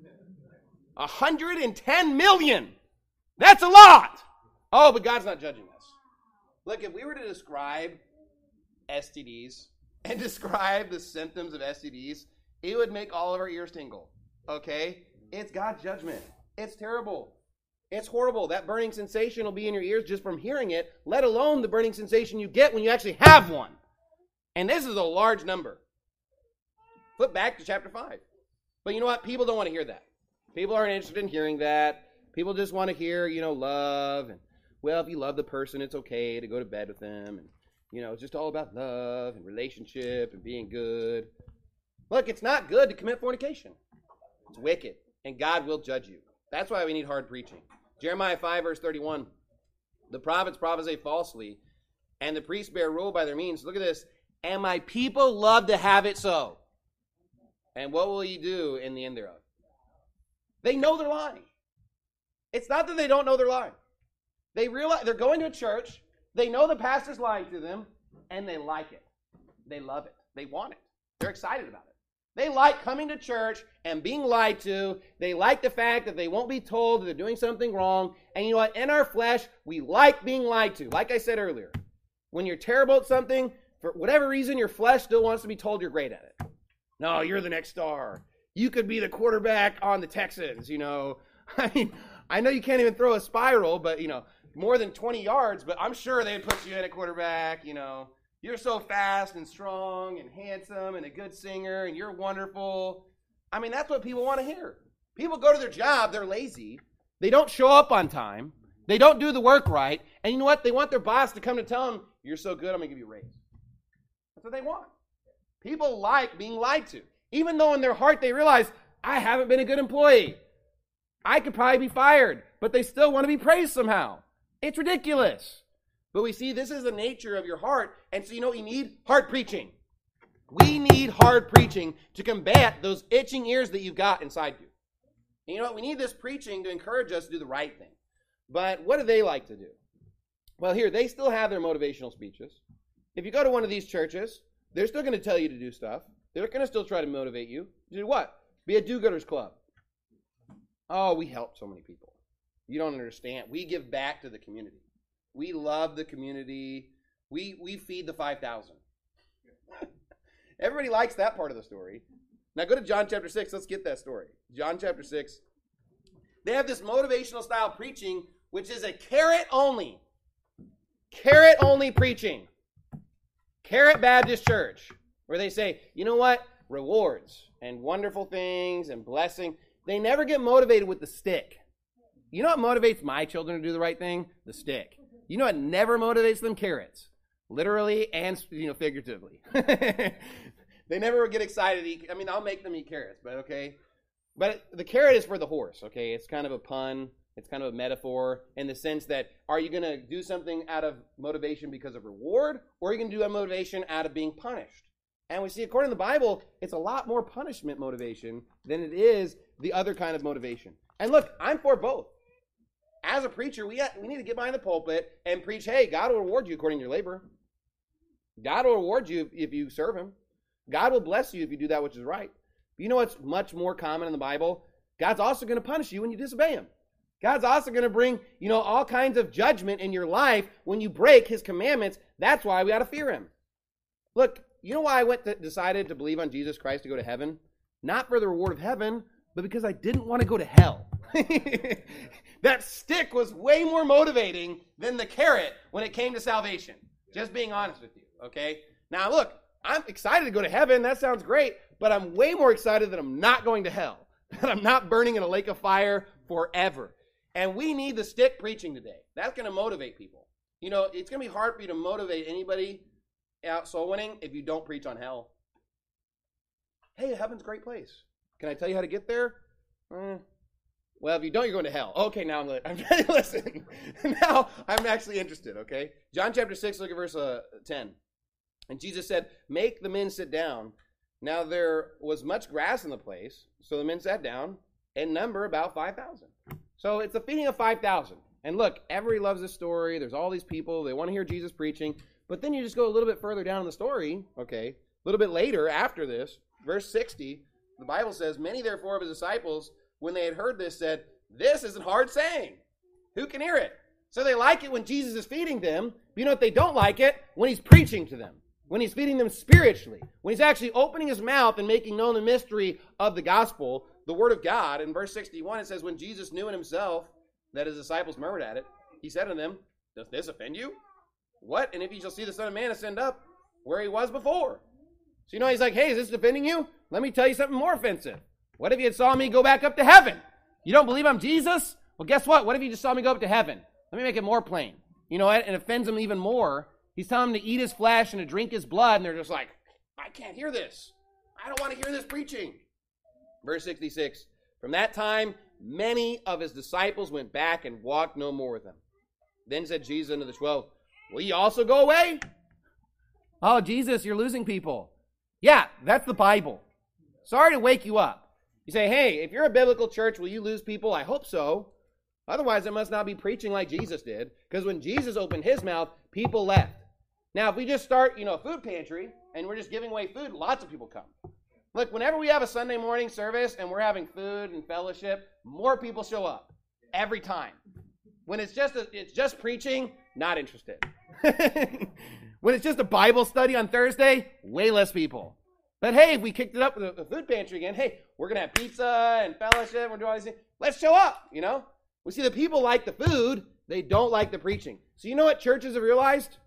110 million. That's a lot. Oh, but God's not judging us. Look, if we were to describe STDs and describe the symptoms of STDs, it would make all of our ears tingle. Okay? It's God's judgment. It's terrible. It's horrible. That burning sensation will be in your ears just from hearing it, let alone the burning sensation you get when you actually have one. And this is a large number. Flip back to chapter 5. But you know what? People don't want to hear that. People aren't interested in hearing that. People just want to hear, love. And, well, if you love the person, it's okay to go to bed with them. And, it's just all about love and relationship and being good. Look, it's not good to commit fornication. It's wicked. And God will judge you. That's why we need hard preaching. Jeremiah 5, verse 31. The prophets prophesy falsely, and the priests bear rule by their means. Look at this. And my people love to have it so. And what will ye do in the end thereof? They know they're lying. It's not that they don't know they're lying. They realize they're going to a church, they know the pastor's lying to them, and they like it. They love it. They want it. They're excited about it. They like coming to church and being lied to. They like the fact that they won't be told that they're doing something wrong. And you know what? In our flesh, we like being lied to. Like I said earlier, when you're terrible at something, for whatever reason, your flesh still wants to be told you're great at it. No, you're the next star. You could be the quarterback on the Texans, I mean, I know you can't even throw a spiral, but, more than 20 yards, but I'm sure they'd put you in a quarterback, You're so fast and strong and handsome and a good singer and you're wonderful. I mean, that's what people want to hear. People go to their job, they're lazy. They don't show up on time. They don't do the work right. And you know what? They want their boss to come to tell them, you're so good, I'm going to give you a raise. That's what they want. People like being lied to. Even though in their heart they realize, I haven't been a good employee. I could probably be fired, but they still want to be praised somehow. It's ridiculous. But we see this is the nature of your heart. And so you know what you need? Hard preaching. We need hard preaching to combat those itching ears that you've got inside you. And you know what? We need this preaching to encourage us to do the right thing. But what do they like to do? Well, here, they still have their motivational speeches. If you go to one of these churches, they're still going to tell you to do stuff. They're going to still try to motivate you. To do what? Be a do-gooders club. Oh, we help so many people. You don't understand. We give back to the community. We love the community. We feed the 5,000. Everybody likes that part of the story. Now go to John chapter 6. Let's get that story. John chapter 6. They have this motivational style preaching, which is a carrot only. Carrot only preaching. Carrot Baptist Church. Where they say, you know what? Rewards and wonderful things and blessing. They never get motivated with the stick. You know what motivates my children to do the right thing? The stick. You know what never motivates them? Carrots. Literally and figuratively. They never get excited to eat. I mean, I'll make them eat carrots, but okay. But the carrot is for the horse, okay? It's kind of a pun. It's kind of a metaphor in the sense that are you going to do something out of motivation because of reward, or are you going to do a motivation out of being punished? And we see, according to the Bible, it's a lot more punishment motivation than it is the other kind of motivation. And look, I'm for both. As a preacher, we need to get behind the pulpit and preach, hey, God will reward you according to your labor. God will reward you if you serve him. God will bless you if you do that which is right. But you know what's much more common in the Bible? God's also going to punish you when you disobey him. God's also going to bring, all kinds of judgment in your life when you break his commandments. That's why we ought to fear him. Look, you know why I decided to believe on Jesus Christ to go to heaven? Not for the reward of heaven, but because I didn't want to go to hell. That stick was way more motivating than the carrot when it came to salvation. Just being honest with you, okay? Now look, I'm excited to go to heaven. That sounds great, but I'm way more excited that I'm not going to hell. That I'm not burning in a lake of fire forever. And we need the stick preaching today. That's going to motivate people. It's going to be hard for you to motivate anybody out soul winning if you don't preach on hell. Hey, heaven's a great place. Can I tell you how to get there? Well, if you don't, you're going to hell. Okay, now I'm ready to listen. Now I'm actually interested, okay? John chapter 6, look at verse 10. And Jesus said, make the men sit down. Now there was much grass in the place, so the men sat down, in number about 5,000. So it's a feeding of 5,000. And look, everybody loves this story. There's all these people. They want to hear Jesus preaching. But then you just go a little bit further down in the story, okay? A little bit later, after this, verse 60, the Bible says, many therefore of his disciples, when they had heard this, said, this is a hard saying. Who can hear it? So they like it when Jesus is feeding them. But you know what? They don't like it when he's preaching to them. When he's feeding them spiritually. When he's actually opening his mouth and making known the mystery of the gospel, the word of God. In verse 61, it says, when Jesus knew in himself that his disciples murmured at it, he said to them, does this offend you? What? And if you shall see the Son of Man ascend up where he was before. So he's like, hey, is this offending you? Let me tell you something more offensive. What if you had saw me go back up to heaven? You don't believe I'm Jesus? Well, guess what? What if you just saw me go up to heaven? Let me make it more plain. You know what? It offends them even more. He's telling them to eat his flesh and to drink his blood, and they're just like, I can't hear this. I don't want to hear this preaching. Verse 66, from that time, many of his disciples went back and walked no more with him. Then said Jesus unto the 12, will you also go away? Oh, Jesus, you're losing people. Yeah, that's the Bible. Sorry to wake you up. You say, hey, if you're a biblical church, will you lose people? I hope so. Otherwise, it must not be preaching like Jesus did. Because when Jesus opened his mouth, people left. Now, if we just start, a food pantry, and we're just giving away food, lots of people come. Look, whenever we have a Sunday morning service, and we're having food and fellowship, more people show up. Every time. When it's just preaching, not interested. When it's just a Bible study on Thursday, way less people. But hey, if we kicked it up with a food pantry again, hey, we're going to have pizza and fellowship, we're doing all these things. Let's show up, We see the people like the food, they don't like the preaching. So you know what churches have realized?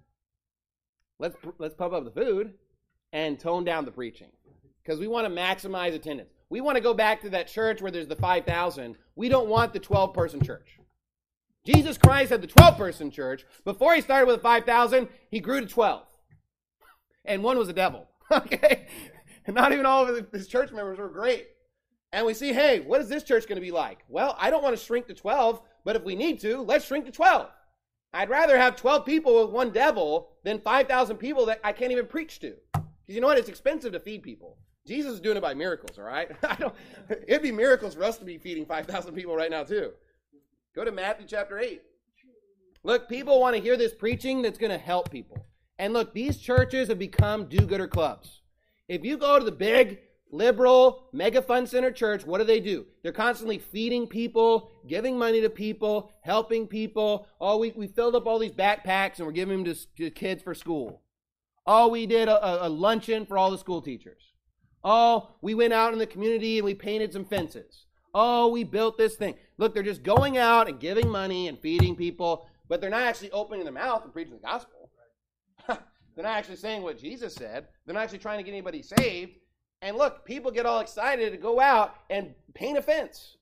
Let's pump up the food and tone down the preaching. Because we want to maximize attendance. We want to go back to that church where there's the 5,000. We don't want the 12-person church. Jesus Christ had the 12-person church. Before he started with 5,000, he grew to 12. And one was a devil. Okay? And not even all of his church members were great. And we see, hey, what is this church going to be like? Well, I don't want to shrink to 12, but if we need to, let's shrink to 12. I'd rather have 12 people with one devil than 5,000 people that I can't even preach to. Because you know what? It's expensive to feed people. Jesus is doing it by miracles, all right? It'd be miracles for us to be feeding 5,000 people right now, too. Go to Matthew chapter 8. Look, people want to hear this preaching that's going to help people. And look, these churches have become do-gooder clubs. If you go to the big, liberal, mega fun center church, what do? They're constantly feeding people, giving money to people, helping people. Oh, we filled up all these backpacks and we're giving them to kids for school. Oh, we did a luncheon for all the school teachers. Oh, we went out in the community and we painted some fences. Oh, we built this thing. Look, they're just going out and giving money and feeding people, but they're not actually opening their mouth and preaching the gospel. They're not actually saying what Jesus said. They're not actually trying to get anybody saved. And look, people get all excited to go out and paint a fence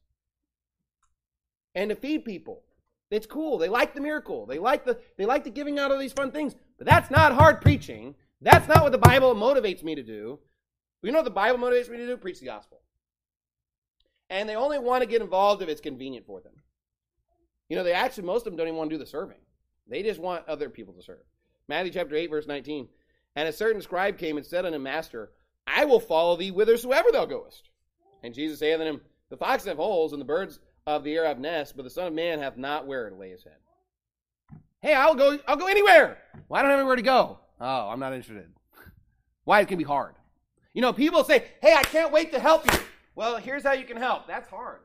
and to feed people. It's cool. They like the miracle. They like the giving out of these fun things. But that's not hard preaching. That's not what the Bible motivates me to do. You know what the Bible motivates me to do? Preach the gospel. And they only want to get involved if it's convenient for them. You know, most of them don't even want to do the serving. They just want other people to serve. Matthew chapter 8, verse 19. And a certain scribe came and said unto him, Master, I will follow thee whithersoever thou goest. And Jesus saith unto him, The foxes have holes, and the birds of the air have nests, but the Son of Man hath not where to lay his head. Hey, I'll go anywhere. Well, I don't have anywhere to go. Oh, I'm not interested. Why? It can be hard. You know, people say, hey, I can't wait to help you. Well, here's how you can help. That's hard.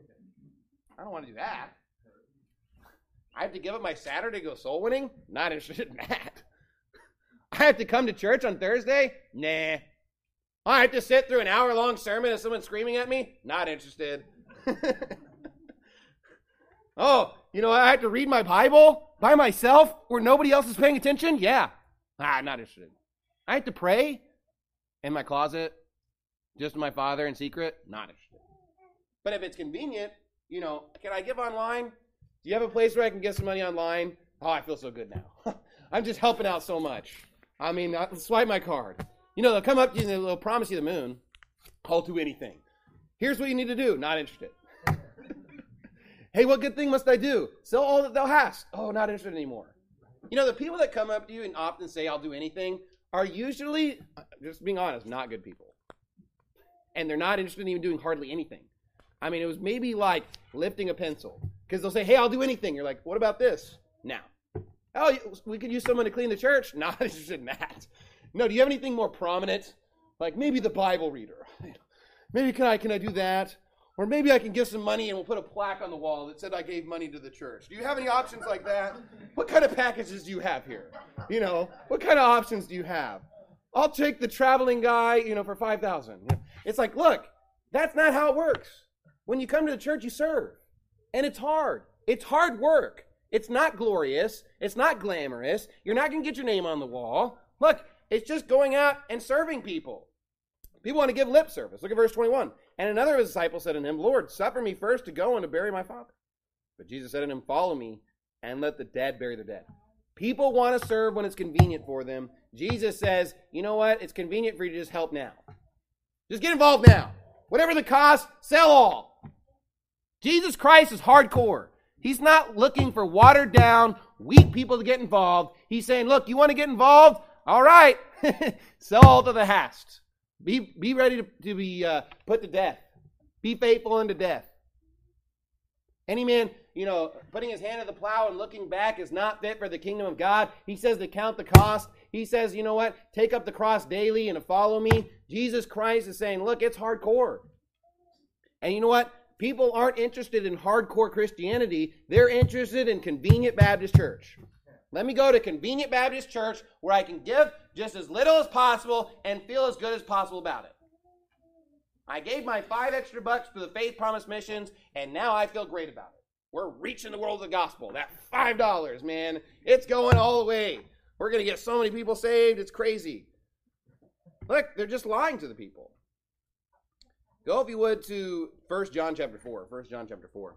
I don't want to do that. I have to give up my Saturday to go soul winning? Not interested in that. I have to come to church on Thursday? Nah. I have to sit through an hour-long sermon of someone screaming at me? Not interested. Oh, you know, I have to read my Bible by myself where nobody else is paying attention? Yeah. Not interested. I have to pray in my closet, just to my Father in secret? Not interested. But if it's convenient, you know, can I give online? Do you have a place where I can get some money online? Oh, I feel so good now. I'm just helping out so much. I mean, I'll swipe my card. You know, they'll come up to you and they'll promise you the moon. I'll do anything. Here's what you need to do. Not interested. Hey, what good thing must I do? Sell all that thou hast. Oh, not interested anymore. You know, the people that come up to you and often say, I'll do anything, are usually, just being honest, not good people. And they're not interested in even doing hardly anything. I mean, it was maybe like lifting a pencil. Because they'll say, hey, I'll do anything. You're like, what about this? Now. Oh, we could use someone to clean the church. Not interested in that. No, do you have anything more prominent? Like maybe the Bible reader. Maybe can I do that? Or maybe I can give some money and we'll put a plaque on the wall that said I gave money to the church. Do you have any options like that? What kind of packages do you have here? You know, what kind of options do you have? I'll take the traveling guy, you know, for $5,000. It's like, look, that's not how it works. When you come to the church, you serve. And it's hard. It's hard work. It's not glorious. It's not glamorous. You're not going to get your name on the wall. Look, it's just going out and serving people. People want to give lip service. Look at verse 21. And another of his disciples said unto him, Lord, suffer me first to go and to bury my father. But Jesus said unto him, Follow me, and let the dead bury their dead. People want to serve when it's convenient for them. Jesus says, you know what? It's convenient for you to just help now. Just get involved now. Whatever the cost, sell all. Jesus Christ is hardcore. He's not looking for watered down, weak people to get involved. He's saying, look, you want to get involved? All right. Sell all to the hast. Be ready to be put to death. Be faithful unto death. Any man, you know, putting his hand to the plow and looking back is not fit for the kingdom of God. He says to count the cost. He says, you know what? Take up the cross daily and to follow me. Jesus Christ is saying, look, it's hardcore. And you know what? People aren't interested in hardcore Christianity. They're interested in convenient Baptist church. Let me go to convenient Baptist church where I can give just as little as possible and feel as good as possible about it. I gave my $5 extra to the Faith Promise Missions, and now I feel great about it. We're reaching the world of the gospel. That $5, man, it's going all the way. We're going to get so many people saved, it's crazy. Look, they're just lying to the people. Go, if you would, to 1 John chapter 4. 1 John chapter 4.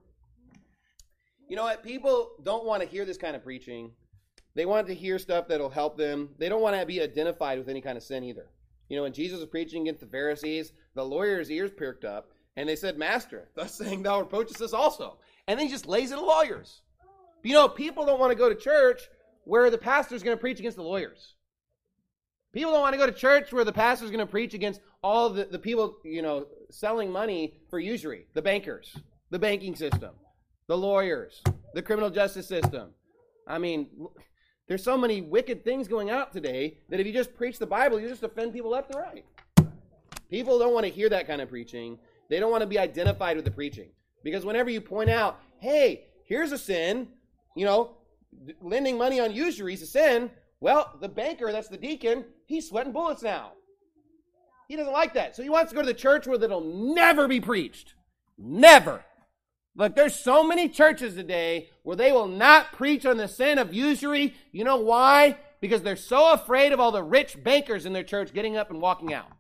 You know what? People don't want to hear this kind of preaching. They want to hear stuff that'll help them. They don't want to be identified with any kind of sin either. You know, when Jesus was preaching against the Pharisees, the lawyers' ears perked up And they said, Master, thus saying thou reproachest us also. And then he just lays it to lawyers. You know, people don't want to go to church where the pastor's going to preach against the lawyers. People don't want to go to church where the pastor's going to preach against all the people, you know, selling money for usury. The bankers, the banking system, the lawyers, the criminal justice system. I mean, there's so many wicked things going out today that if you just preach the Bible, you just offend people left and right. People don't want to hear that kind of preaching. They don't want to be identified with the preaching. Because whenever you point out, hey, here's a sin, you know, lending money on usury is a sin. Well, the banker, that's the deacon, he's sweating bullets now. He doesn't like that. So he wants to go to the church where that'll never be preached. Never. Look, there's so many churches today where they will not preach on the sin of usury. You know why? Because they're so afraid of all the rich bankers in their church getting up and walking out.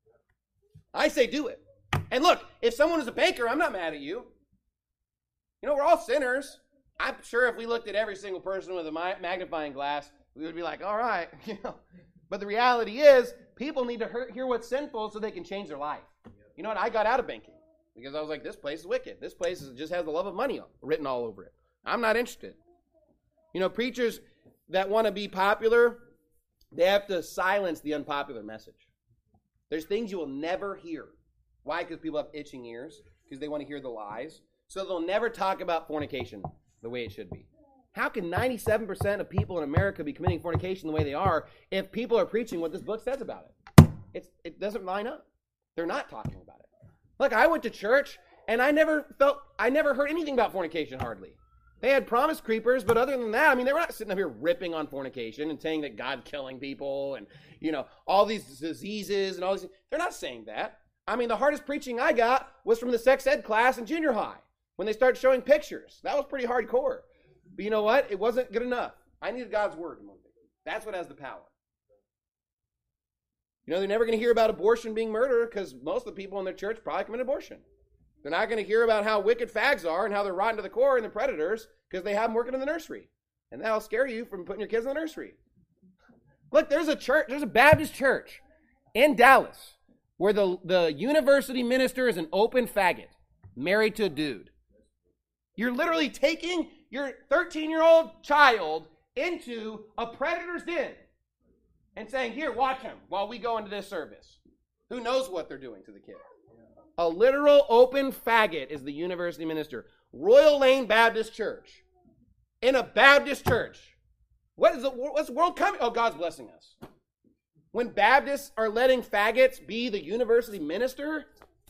I say do it. And look, if someone is a banker, I'm not mad at you. You know, we're all sinners. I'm sure if we looked at every single person with a magnifying glass, we would be like, all right. You know. But the reality is, people need to hear what's sinful so they can change their life. You know what? I got out of banking because I was like, this place is wicked. This place just has the love of money written all over it. I'm not interested. You know, preachers that want to be popular, they have to silence the unpopular message. There's things you will never hear. Why? Because people have itching ears, because they want to hear the lies. So they'll never talk about fornication the way it should be. How can 97% of people in America be committing fornication the way they are if people are preaching what this book says about it? It doesn't line up. They're not talking about it. Look, I went to church, and I never heard anything about fornication hardly. They had promise creepers, but other than that, I mean, they were not sitting up here ripping on fornication and saying that God's killing people and, you know, all these diseases and all these. They're not saying that. I mean, the hardest preaching I got was from the sex ed class in junior high when they started showing pictures. That was pretty hardcore. But you know what? It wasn't good enough. I needed God's word. That's what has the power. You know, they're never going to hear about abortion being murder because most of the people in their church probably commit abortion. They're not going to hear about how wicked fags are and how they're rotten to the core and they're predators because they have them working in the nursery. And that'll scare you from putting your kids in the nursery. Look, there's a Baptist church in Dallas where the university minister is an open faggot married to a dude. You're literally taking your 13-year-old child into a predator's den and saying, here, watch him while we go into this service. Who knows what they're doing to the kid? A literal open faggot is the university minister. Royal Lane Baptist Church. In a Baptist church. What's the world coming? Oh, God's blessing us. When Baptists are letting faggots be the university minister,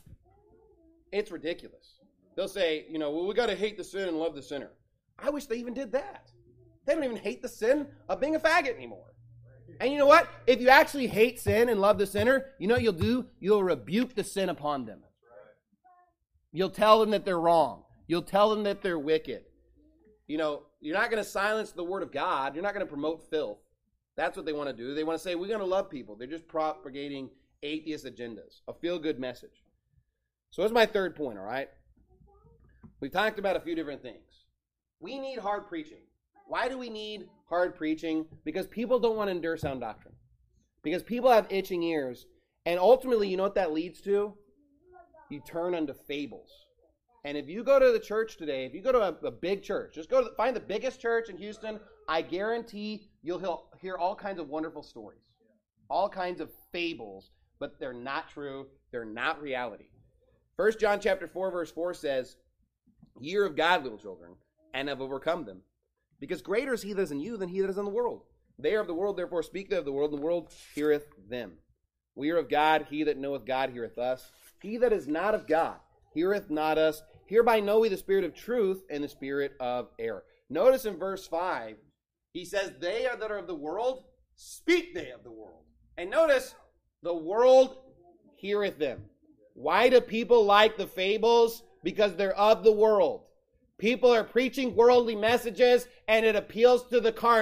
it's ridiculous. They'll say, you know, well, we got to hate the sin and love the sinner. I wish they even did that. They don't even hate the sin of being a faggot anymore. And you know what? If you actually hate sin and love the sinner, you know what you'll do? You'll rebuke the sin upon them. You'll tell them that they're wrong. You'll tell them that they're wicked. You know, you're not going to silence the word of God. You're not going to promote filth. That's what they want to do. They want to say, we're going to love people. They're just propagating atheist agendas, a feel-good message. So that's my third point, all right? We've talked about a few different things. We need hard preaching. Why do we need hard preaching? Because people don't want to endure sound doctrine. Because people have itching ears. And ultimately, you know what that leads to? You turn unto fables. And if you go to the church today, if you go to a big church, just find the biggest church in Houston, I guarantee you'll hear all kinds of wonderful stories. All kinds of fables, but they're not true. They're not reality. 1 John chapter 4, verse 4 says, ye are of God, little children, and have overcome them. Because greater is he that is in you than he that is in the world. They are of the world, therefore speak they of the world, and the world heareth them. We are of God, he that knoweth God heareth us. He that is not of God heareth not us. Hereby know we the spirit of truth and the spirit of error. Notice in verse 5, he says, they that are of the world, speak they of the world. And notice, the world heareth them. Why do people like the fables? Because they're of the world. People are preaching worldly messages, and it appeals to the carnal.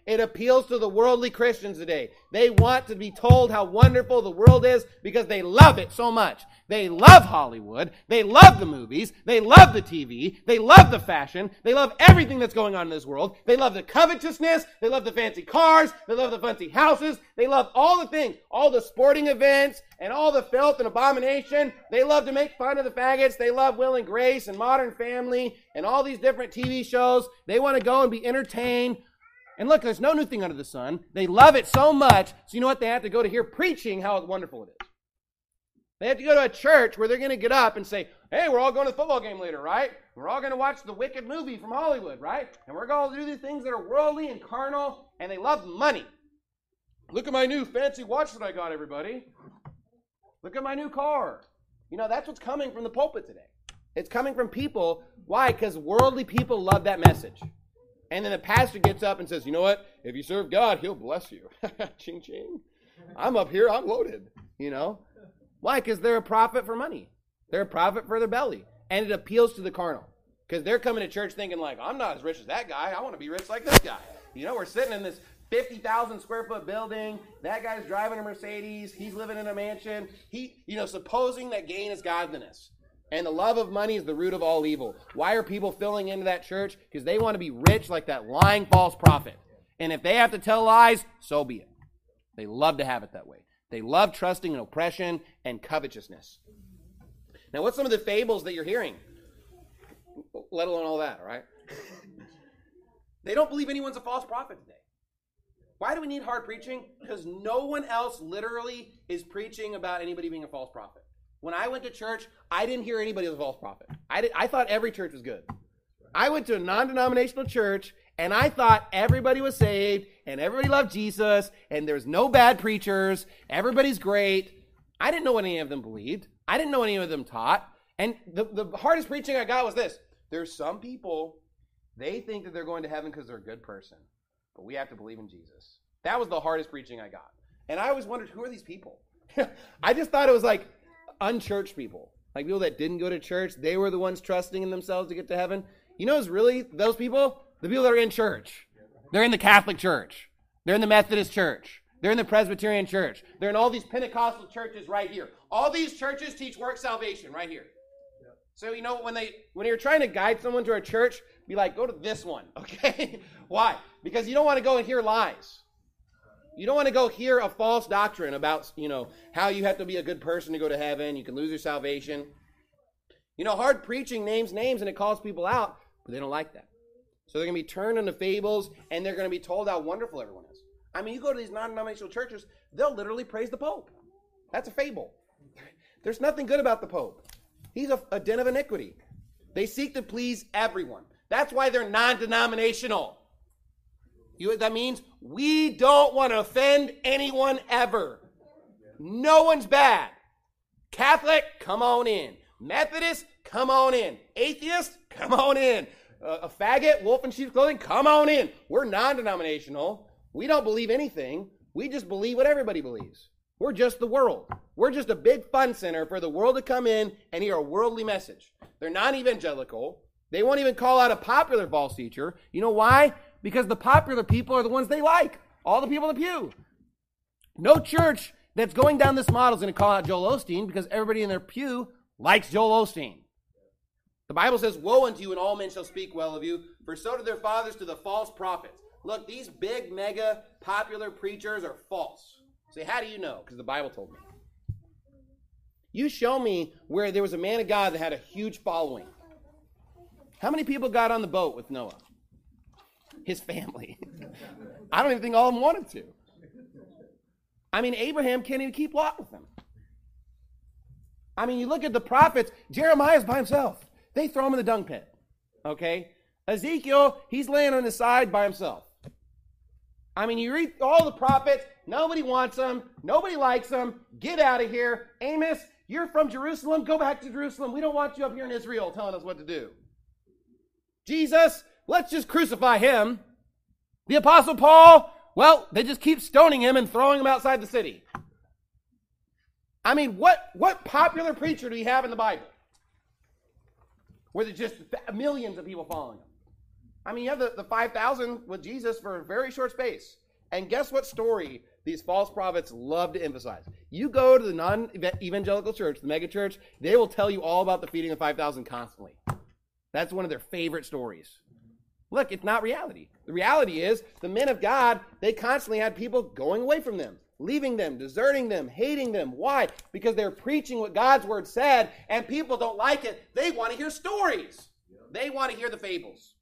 It appeals to the worldly Christians today. They want to be told how wonderful the world is because they love it so much. They love Hollywood. They love the movies. They love the TV. They love the fashion. They love everything that's going on in this world. They love the covetousness. They love the fancy cars. They love the fancy houses. They love all the things, all the sporting events and all the filth and abomination. They love to make fun of the faggots. They love Will and Grace and Modern Family and all these different TV shows. They want to go and be entertained. And look, there's no new thing under the sun. They love it so much, so you know what? They have to go to hear preaching how wonderful it is. They have to go to a church where they're going to get up and say, hey, we're all going to the football game later, right? We're all going to watch the Wicked movie from Hollywood, right? And we're going to do these things that are worldly and carnal, and they love money. Look at my new fancy watch that I got, everybody. Look at my new car. You know, that's what's coming from the pulpit today. It's coming from people. Why? Because worldly people love that message. And then the pastor gets up and says, you know what? If you serve God, he'll bless you. Ching, ching. I'm up here. I'm loaded. You know? Why? Because they're a prophet for money. They're a prophet for their belly. And it appeals to the carnal. Because they're coming to church thinking like, I'm not as rich as that guy. I want to be rich like this guy. You know, we're sitting in this 50,000 square foot building. That guy's driving a Mercedes. He's living in a mansion. Supposing that gain is godliness. And the love of money is the root of all evil. Why are people filling into that church? Because they want to be rich like that lying false prophet. And if they have to tell lies, so be it. They love to have it that way. They love trusting in oppression and covetousness. Now, what's some of the fables that you're hearing? Let alone all that, all right? They don't believe anyone's a false prophet today. Why do we need hard preaching? Because no one else literally is preaching about anybody being a false prophet. When I went to church, I didn't hear anybody was a false prophet. I thought every church was good. I went to a non-denominational church, and I thought everybody was saved, and everybody loved Jesus, and there's no bad preachers. Everybody's great. I didn't know what any of them believed. I didn't know any of them taught. And the hardest preaching I got was this. There's some people, they think that they're going to heaven because they're a good person. But we have to believe in Jesus. That was the hardest preaching I got. And I always wondered, who are these people? I just thought it was like unchurched people. Like people that didn't go to church. They were the ones trusting in themselves to get to heaven. You know who's really those people? The people that are in church. They're in the Catholic Church. They're in the Methodist Church. They're in the Presbyterian Church. They're in all these Pentecostal churches right here. All these churches teach work salvation right here. So, you know, when you're trying to guide someone to a church, be like, go to this one, okay? Why? Because you don't want to go and hear lies. You don't want to go hear a false doctrine about, you know, how you have to be a good person to go to heaven. You can lose your salvation. You know, hard preaching names and it calls people out, but they don't like that. So they're going to be turned into fables, and they're going to be told how wonderful everyone is. I mean, you go to these non-denominational churches, they'll literally praise the Pope. That's a fable. There's nothing good about the Pope. He's a den of iniquity. They seek to please everyone. That's why they're non-denominational. You know what that means? We don't want to offend anyone ever. No one's bad. Catholic, come on in. Methodist, come on in. Atheist, come on in. A faggot, wolf in sheep's clothing, come on in. We're non-denominational. We don't believe anything. We just believe what everybody believes. We're just the world. We're just a big fun center for the world to come in and hear a worldly message. They're non-evangelical. They won't even call out a popular false teacher. You know why? Because the popular people are the ones they like. All the people in the pew. No church that's going down this model is going to call out Joel Osteen because everybody in their pew likes Joel Osteen. The Bible says, woe unto you, and all men shall speak well of you, for so did their fathers to the false prophets. Look, these big, mega, popular preachers are false. Say, how do you know? Because the Bible told me. You show me where there was a man of God that had a huge following. How many people got on the boat with Noah? His family. I don't even think all of them wanted to. I mean, Abraham can't even keep Lot with him. I mean, you look at the prophets, Jeremiah's by himself. They throw him in the dung pit. Okay? Ezekiel, he's laying on his side by himself. I mean, you read all the prophets, nobody wants them, nobody likes them, get out of here. Amos, you're from Jerusalem, go back to Jerusalem. We don't want you up here in Israel telling us what to do. Jesus, let's just crucify him. The Apostle Paul, well, they just keep stoning him and throwing him outside the city. I mean, what popular preacher do we have in the Bible? Where there's just millions of people following him. I mean, you have the 5,000 with Jesus for a very short space. And guess what story these false prophets love to emphasize? You go to the non-evangelical church, the mega church, they will tell you all about the feeding of 5,000 constantly. That's one of their favorite stories. Look, it's not reality. The reality is the men of God, they constantly had people going away from them, leaving them, deserting them, hating them. Why? Because they're preaching what God's word said, and people don't like it. They want to hear stories. They want to hear the fables.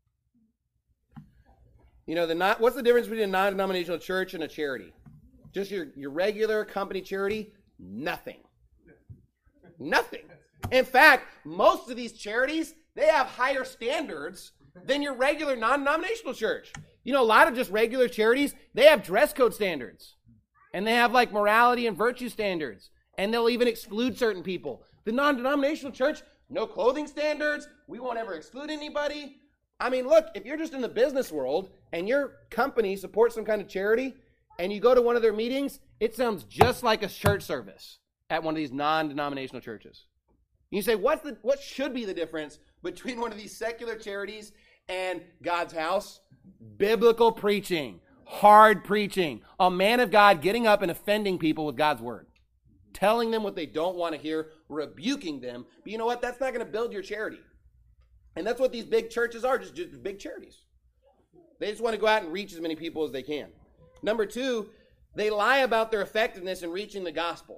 You know, what's the difference between a non-denominational church and a charity? Just your regular company charity? Nothing. Nothing. In fact, most of these charities, they have higher standards than your regular non-denominational church. You know, a lot of just regular charities, they have dress code standards. And they have like morality and virtue standards. And they'll even exclude certain people. The non-denominational church, no clothing standards. We won't ever exclude anybody. I mean, look, if you're just in the business world and your company supports some kind of charity and you go to one of their meetings, it sounds just like a church service at one of these non-denominational churches. You say, what should be the difference between one of these secular charities and God's house? Biblical preaching, hard preaching, a man of God getting up and offending people with God's word, telling them what they don't want to hear, rebuking them. But you know what? That's not going to build your charity. And that's what these big churches are, just big charities. They just want to go out and reach as many people as they can. Number two, they lie about their effectiveness in reaching the gospel.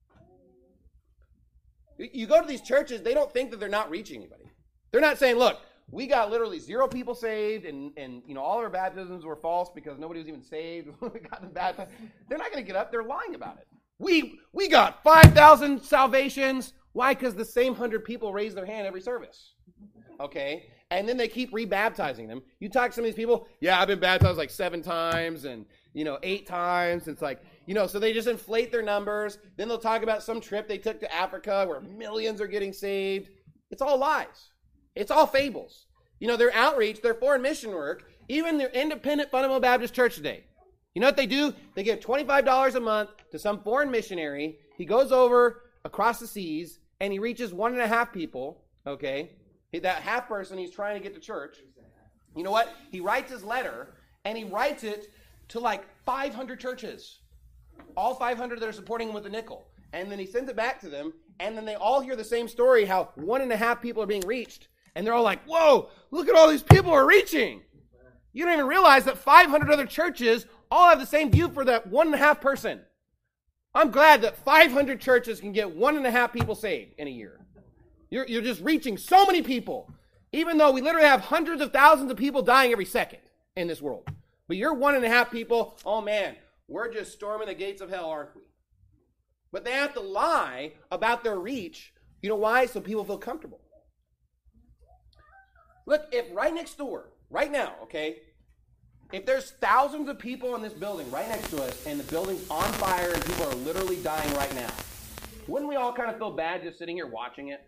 You go to these churches, they don't think that they're not reaching anybody. They're not saying, look, we got literally 0 people saved, and you know all our baptisms were false because nobody was even saved. We got them baptized. They're not going to get up. They're lying about it. We got 5,000 salvations. Why? Because the same 100 people raise their hand every service. Okay? And then they keep rebaptizing them. You talk to some of these people, yeah, I've been baptized like 7 times and, 8 times. It's like, so they just inflate their numbers. Then they'll talk about some trip they took to Africa where millions are getting saved. It's all lies. It's all fables. Their outreach, their foreign mission work, even their independent fundamental Baptist church today. You know what they do? They give $25 a month to some foreign missionary. He goes over across the seas and he reaches 1.5 people, okay? That half person he's trying to get to church. You know what? He writes his letter and he writes it to like 500 churches. All 500 that are supporting him with a nickel. And then he sends it back to them and then they all hear the same story, how 1.5 people are being reached. And they're all like, whoa, look at all these people are reaching. You don't even realize that 500 other churches all have the same view for that 1.5 person. I'm glad that 500 churches can get 1.5 people saved in a year. You're just reaching so many people, even though we literally have hundreds of thousands of people dying every second in this world. But you're 1.5 people, oh man, we're just storming the gates of hell, aren't we? But they have to lie about their reach. You know why? So people feel comfortable. Look, if right next door, right now, okay, if there's thousands of people in this building right next to us and the building's on fire and people are literally dying right now, wouldn't we all kind of feel bad just sitting here watching it?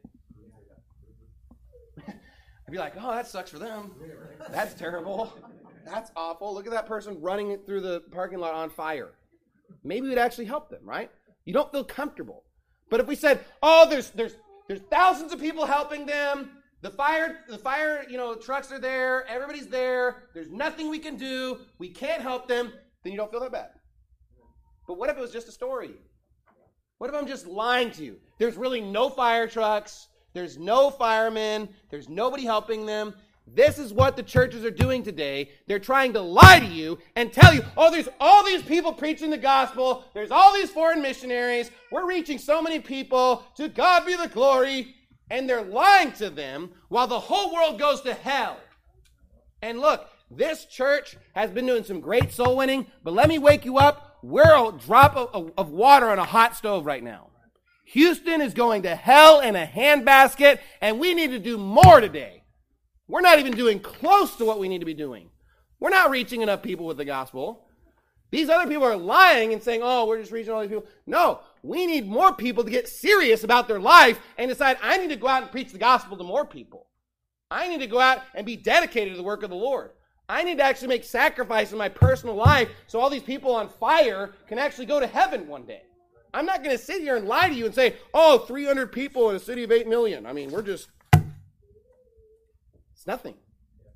I'd be like, oh, that sucks for them. That's terrible. That's awful. Look at that person running through the parking lot on fire. Maybe we'd actually help them, right? You don't feel comfortable. But if we said, oh, there's thousands of people helping them, the fire, trucks are there, everybody's there, there's nothing we can do, we can't help them, then you don't feel that bad. But what if it was just a story? What if I'm just lying to you? There's really no fire trucks, there's no firemen, there's nobody helping them. This is what the churches are doing today. They're trying to lie to you and tell you, oh, there's all these people preaching the gospel, there's all these foreign missionaries, we're reaching so many people, to God be the glory. And they're lying to them while the whole world goes to hell. And look, this church has been doing some great soul winning, but let me wake you up. We're a drop of water on a hot stove right now. Houston is going to hell in a handbasket, and we need to do more today. We're not even doing close to what we need to be doing. We're not reaching enough people with the gospel. These other people are lying and saying, oh, we're just reaching all these people. No, we need more people to get serious about their life and decide, I need to go out and preach the gospel to more people. I need to go out and be dedicated to the work of the Lord. I need to actually make sacrifice in my personal life so all these people on fire can actually go to heaven one day. I'm not going to sit here and lie to you and say, oh, 300 people in a city of 8 million. I mean, it's nothing.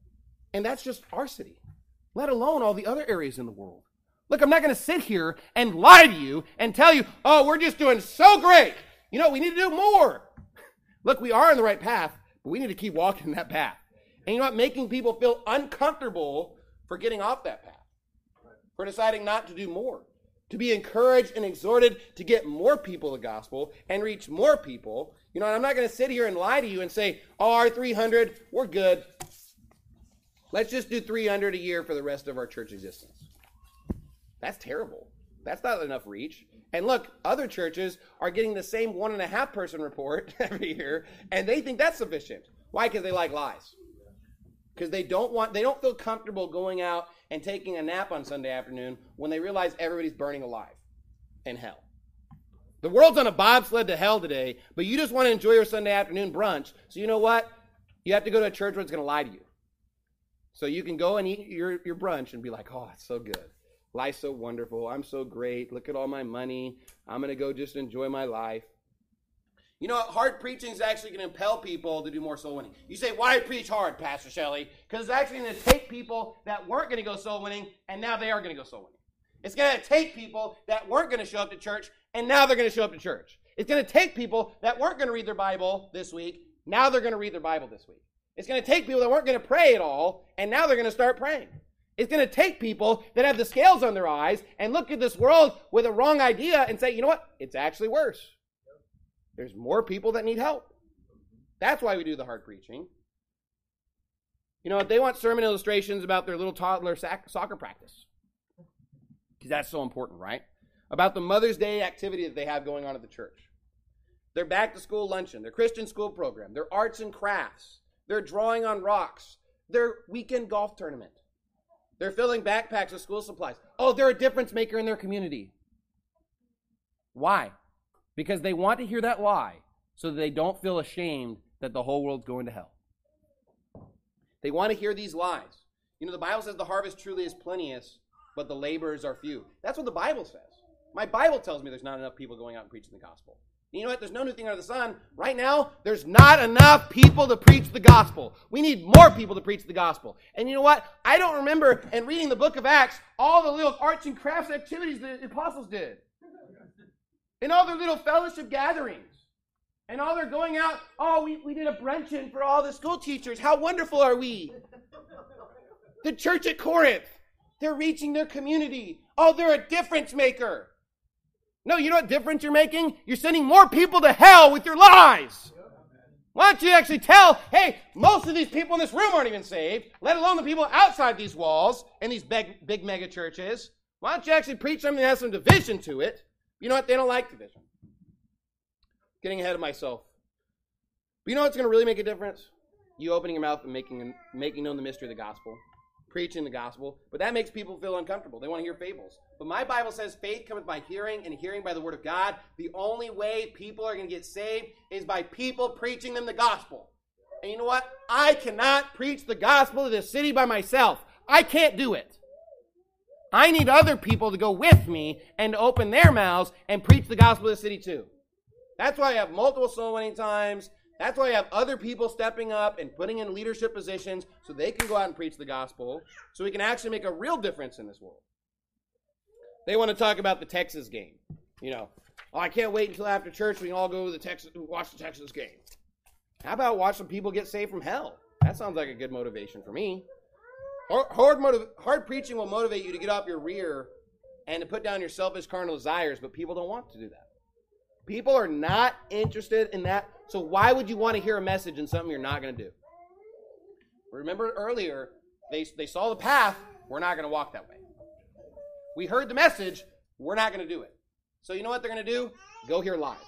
And that's just our city, let alone all the other areas in the world. Look, I'm not going to sit here and lie to you and tell you, oh, we're just doing so great. You know, we need to do more. Look, we are on the right path, but we need to keep walking that path. And you know what? Making people feel uncomfortable for getting off that path, for deciding not to do more, to be encouraged and exhorted to get more people the gospel and reach more people. You know, and I'm not going to sit here and lie to you and say, oh, our 300, we're good. Let's just do 300 a year for the rest of our church existence. That's terrible. That's not enough reach. And look, other churches are getting the same 1.5 person report every year, and they think that's sufficient. Why? Because they like lies. Because they don't feel comfortable going out and taking a nap on Sunday afternoon when they realize everybody's burning alive in hell. The world's on a bobsled to hell today, but you just want to enjoy your Sunday afternoon brunch. So you know what? You have to go to a church where it's going to lie to you. So you can go and eat your brunch and be like, oh, it's so good. Life's so wonderful. I'm so great. Look at all my money. I'm going to go just enjoy my life. You know what? Hard preaching is actually going to impel people to do more soul winning. You say, why preach hard, Pastor Shelley? Because it's actually going to take people that weren't going to go soul winning, and now they are going to go soul winning. It's going to take people that weren't going to show up to church, and now they're going to show up to church. It's going to take people that weren't going to read their Bible this week, now they're going to read their Bible this week. It's going to take people that weren't going to pray at all, and now they're going to start praying. It's going to take people that have the scales on their eyes and look at this world with a wrong idea and say, you know what? It's actually worse. There's more people that need help. That's why we do the hard preaching. You know what? They want sermon illustrations about their little toddler soccer practice. Because that's so important, right? About the Mother's Day activity that they have going on at the church. Their back-to-school luncheon, their Christian school program, their arts and crafts, their drawing on rocks, their weekend golf tournament. They're filling backpacks with school supplies. Oh, they're a difference maker in their community. Why? Because they want to hear that lie so that they don't feel ashamed that the whole world's going to hell. They want to hear these lies. You know, the Bible says the harvest truly is plenteous, but the laborers are few. That's what the Bible says. My Bible tells me there's not enough people going out and preaching the gospel. And you know what? There's no new thing under the sun. Right now, there's not enough people to preach the gospel. We need more people to preach the gospel. And you know what? I don't remember in reading the book of Acts all the little arts and crafts activities the apostles did. And all their little fellowship gatherings. And all they're going out, oh, we did a bruncheon for all the school teachers. How wonderful are we? The church at Corinth, they're reaching their community. Oh, they're a difference maker. No, you know what difference you're making? You're sending more people to hell with your lies. Why don't you actually tell, hey, most of these people in this room aren't even saved, let alone the people outside these walls and these big mega churches. Why don't you actually preach something that has some division to it? You know what? They don't like division. Getting ahead of myself. But you know what's going to really make a difference? You opening your mouth and making known the mystery of the gospel. Preaching the gospel. But that makes people feel uncomfortable. They want to hear fables. But my Bible says faith cometh by hearing, and hearing by the word of God. The only way people are going to get saved is by people preaching them the gospel. And you know what? I cannot preach the gospel to this city by myself. I can't do it. I need other people to go with me and to open their mouths and preach the gospel to the city too. That's why I have multiple soul winning times. That's why I have other people stepping up and putting in leadership positions so they can go out and preach the gospel, so we can actually make a real difference in this world. They want to talk about the Texas game. You know, oh, I can't wait until after church we can all go to watch the Texas game. How about watch some people get saved from hell? That sounds like a good motivation for me. Hard preaching will motivate you to get off your rear and to put down your selfish carnal desires, but people don't want to do that. People are not interested in that. So why would you want to hear a message in something you're not going to do? Remember earlier, they saw the path. We're not going to walk that way. We heard the message. We're not going to do it. So you know what they're going to do? Go hear lies.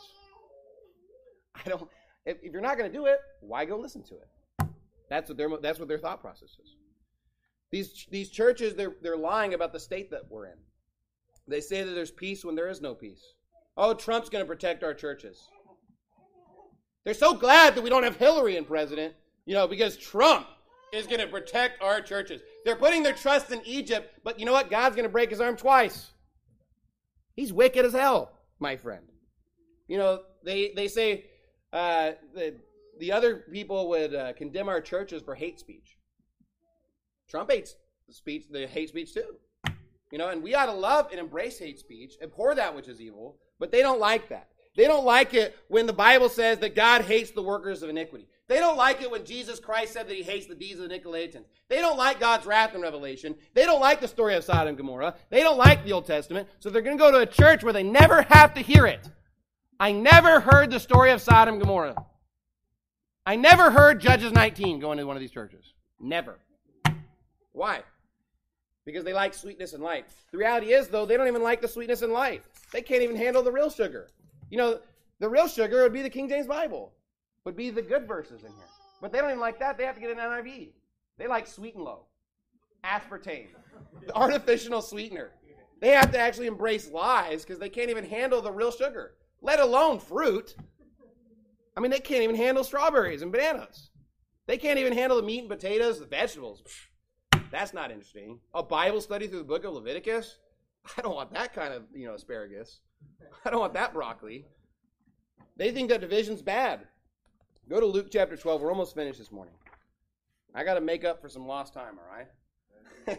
If you're not going to do it, why go listen to it? That's what their thought process is. These churches, they're lying about the state that we're in. They say that there's peace when there is no peace. Oh, Trump's going to protect our churches. They're so glad that we don't have Hillary in president, because Trump is going to protect our churches. They're putting their trust in Egypt, but you know what? God's going to break his arm twice. He's wicked as hell, my friend. They say the other people would condemn our churches for hate speech. Trump hates the hate speech too. And we ought to love and embrace hate speech, abhor that which is evil, but they don't like that. They don't like it when the Bible says that God hates the workers of iniquity. They don't like it when Jesus Christ said that he hates the deeds of the Nicolaitans. They don't like God's wrath in Revelation. They don't like the story of Sodom and Gomorrah. They don't like the Old Testament, so they're going to go to a church where they never have to hear it. I never heard the story of Sodom and Gomorrah. I never heard Judges 19 going to one of these churches. Never. Why? Because they like sweetness and light. The reality is, though, they don't even like the sweetness and light. They can't even handle the real sugar. The real sugar would be the King James Bible, would be the good verses in here. But they don't even like that. They have to get an NIV. They like sweet and low, aspartame, the artificial sweetener. They have to actually embrace lies because they can't even handle the real sugar, let alone fruit. They can't even handle strawberries and bananas. They can't even handle the meat and potatoes, the vegetables. That's not interesting. A Bible study through the book of Leviticus? I don't want that kind of, asparagus. I don't want that broccoli. They think that division's bad. Go to Luke chapter 12. We're almost finished this morning. I got to make up for some lost time, all right?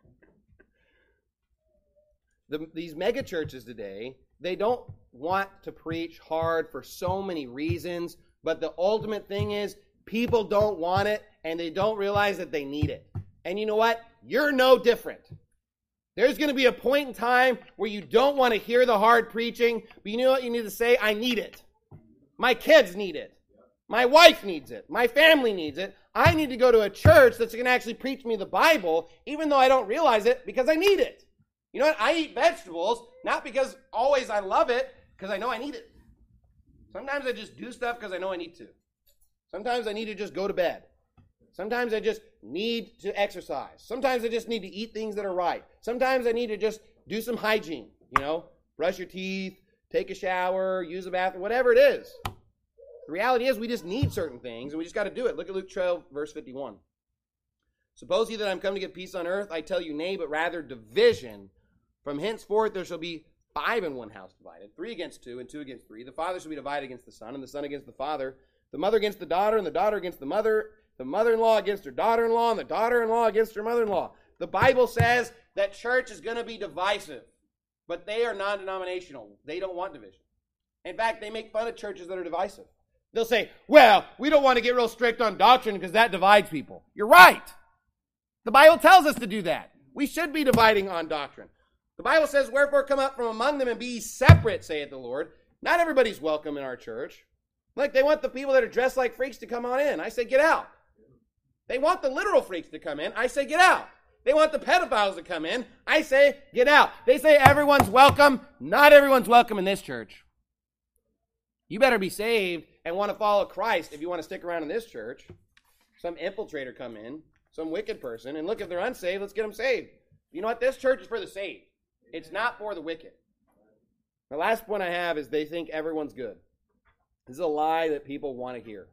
These mega churches today, they don't want to preach hard for so many reasons, but the ultimate thing is people don't want it, and they don't realize that they need it. And you know what? You're no different. There's going to be a point in time where you don't want to hear the hard preaching, but you know what you need to say? I need it. My kids need it. My wife needs it. My family needs it. I need to go to a church that's going to actually preach me the Bible, even though I don't realize it, because I need it. You know what? I eat vegetables, not because always I love it, because I know I need it. Sometimes I just do stuff because I know I need to. Sometimes I need to just go to bed. Sometimes I just need to exercise. Sometimes I just need to eat things that are right. Sometimes I need to just do some hygiene, brush your teeth, take a shower, use a bathroom, whatever it is. The reality is we just need certain things, and we just got to do it. Look at Luke 12, verse 51. Suppose ye that I'm come to give peace on earth, I tell you nay, but rather division. From henceforth there shall be 5 in one house divided, 3 against 2, and 2 against 3. The father shall be divided against the son, and the son against the father, the mother against the daughter, and the daughter against the mother, the mother-in-law against her daughter-in-law, and the daughter-in-law against her mother-in-law. The Bible says that church is going to be divisive, but they are non-denominational. They don't want division. In fact, they make fun of churches that are divisive. They'll say, well, we don't want to get real strict on doctrine because that divides people. You're right. The Bible tells us to do that. We should be dividing on doctrine. The Bible says, wherefore come up from among them and be separate, saith the Lord. Not everybody's welcome in our church. Like, they want the people that are dressed like freaks to come on in. I say, get out. They want the literal freaks to come in. I say, get out. They want the pedophiles to come in. I say, get out. They say everyone's welcome. Not everyone's welcome in this church. You better be saved and want to follow Christ if you want to stick around in this church. Some infiltrator come in, some wicked person, and look, if they're unsaved, let's get them saved. You know what? This church is for the saved. It's not for the wicked. The last point I have is they think everyone's good. This is a lie that people want to hear.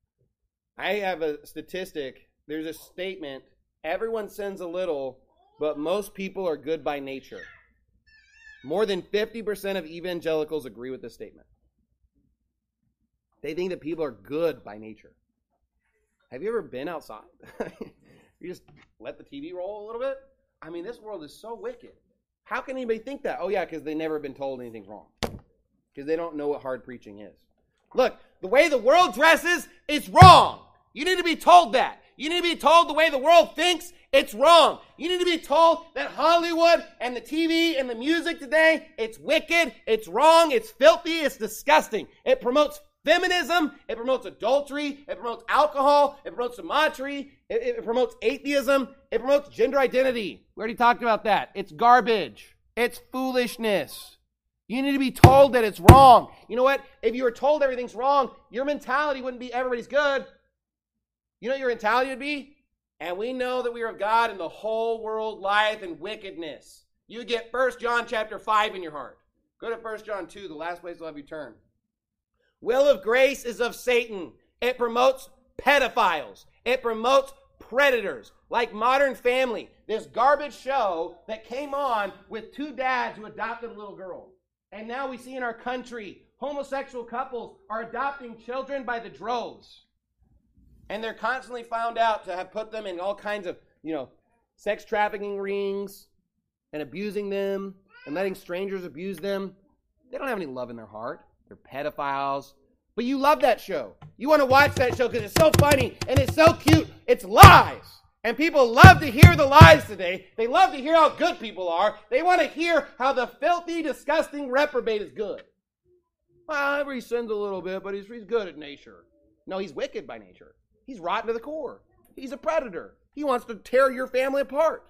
I have a statistic. There's a statement, everyone sins a little, but most people are good by nature. More than 50% of evangelicals agree with this statement. They think that people are good by nature. Have you ever been outside? You just let the TV roll a little bit? This world is so wicked. How can anybody think that? Oh yeah, because they've never been told anything's wrong. Because they don't know what hard preaching is. Look, the way the world dresses, it's wrong. You need to be told that. You need to be told the way the world thinks, it's wrong. You need to be told that Hollywood and the TV and the music today, it's wicked, it's wrong, it's filthy, it's disgusting. It promotes feminism, it promotes adultery, it promotes alcohol, it promotes debauchery, it promotes atheism, it promotes gender identity. We already talked about that. It's garbage. It's foolishness. You need to be told that it's wrong. You know what? If you were told everything's wrong, your mentality wouldn't be everybody's good. You know what your mentality would be? And we know that we are of God and the whole world lieth in wickedness. You get 1 John chapter 5 in your heart. Go to 1 John 2, the last place I'll have you turn. Will of grace is of Satan. It promotes pedophiles. It promotes predators, like Modern Family, this garbage show that came on with 2 dads who adopted a little girl. And now we see in our country, homosexual couples are adopting children by the droves. And they're constantly found out to have put them in all kinds of, sex trafficking rings and abusing them and letting strangers abuse them. They don't have any love in their heart. They're pedophiles. But you love that show. You want to watch that show because it's so funny and it's so cute. It's lies. And people love to hear the lies today. They love to hear how good people are. They want to hear how the filthy, disgusting reprobate is good. Well, he sins a little bit, but he's good at nature. No, he's wicked by nature. He's rotten to the core. He's a predator. He wants to tear your family apart.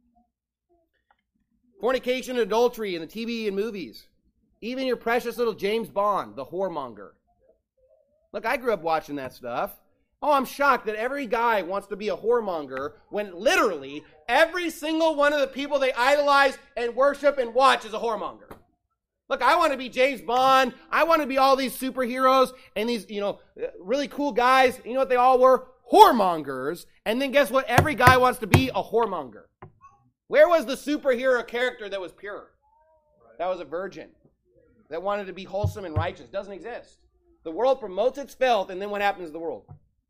Fornication and adultery in the TV and movies. Even your precious little James Bond, the whoremonger. Look, I grew up watching that stuff. Oh, I'm shocked that every guy wants to be a whoremonger when literally every single one of the people they idolize and worship and watch is a whoremonger. Look, I want to be James Bond. I want to be all these superheroes and these, really cool guys. You know what they all were? Whoremongers. And then guess what? Every guy wants to be a whoremonger. Where was the superhero character that was pure? That was a virgin. That wanted to be wholesome and righteous. Doesn't exist. The world promotes its filth, and then what happens to the world?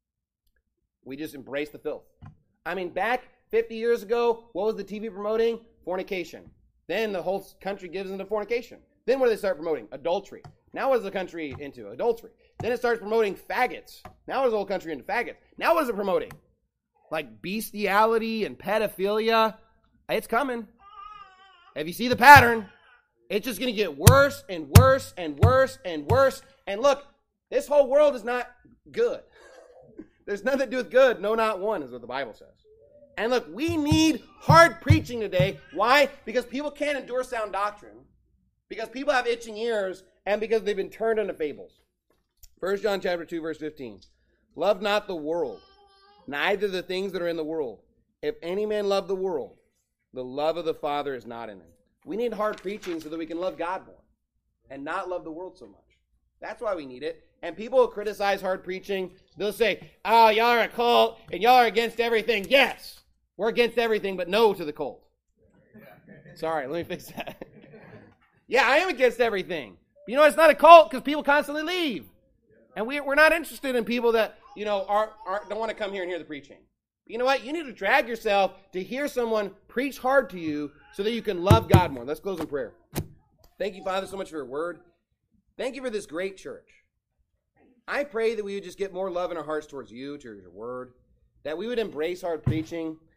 We just embrace the filth. I mean, back 50 years ago, what was the TV promoting? Fornication. Then the whole country gives into fornication. Then what do they start promoting? Adultery. Now what is the country into? Adultery. Then it starts promoting faggots. Now what is the whole country into? Faggots. Now what is it promoting? Like bestiality and pedophilia. It's coming. If you see the pattern, it's just going to get worse and worse and worse and worse. And look, this whole world is not good. There's nothing to do with good. No, not one is what the Bible says. And look, we need hard preaching today. Why? Because people can't endure sound doctrine. Because people have itching ears. And because they've been turned into fables. 1 John chapter 2, verse 15. Love not the world, neither the things that are in the world. If any man love the world, the love of the Father is not in him. We need hard preaching so that we can love God more and not love the world so much. That's why we need it. And people who criticize hard preaching, they'll say, oh, y'all are a cult and y'all are against everything. Yes, we're against everything, but no to the cult. Sorry, let me fix that. Yeah, I am against everything. But you know, it's not a cult because people constantly leave. And we're not interested in people that, don't want to come here and hear the preaching. But you know what? You need to drag yourself to hear someone preach hard to you so that you can love God more. Let's close in prayer. Thank you, Father, so much for your word. Thank you for this great church. I pray that we would just get more love in our hearts towards you, towards your word, that we would embrace hard preaching,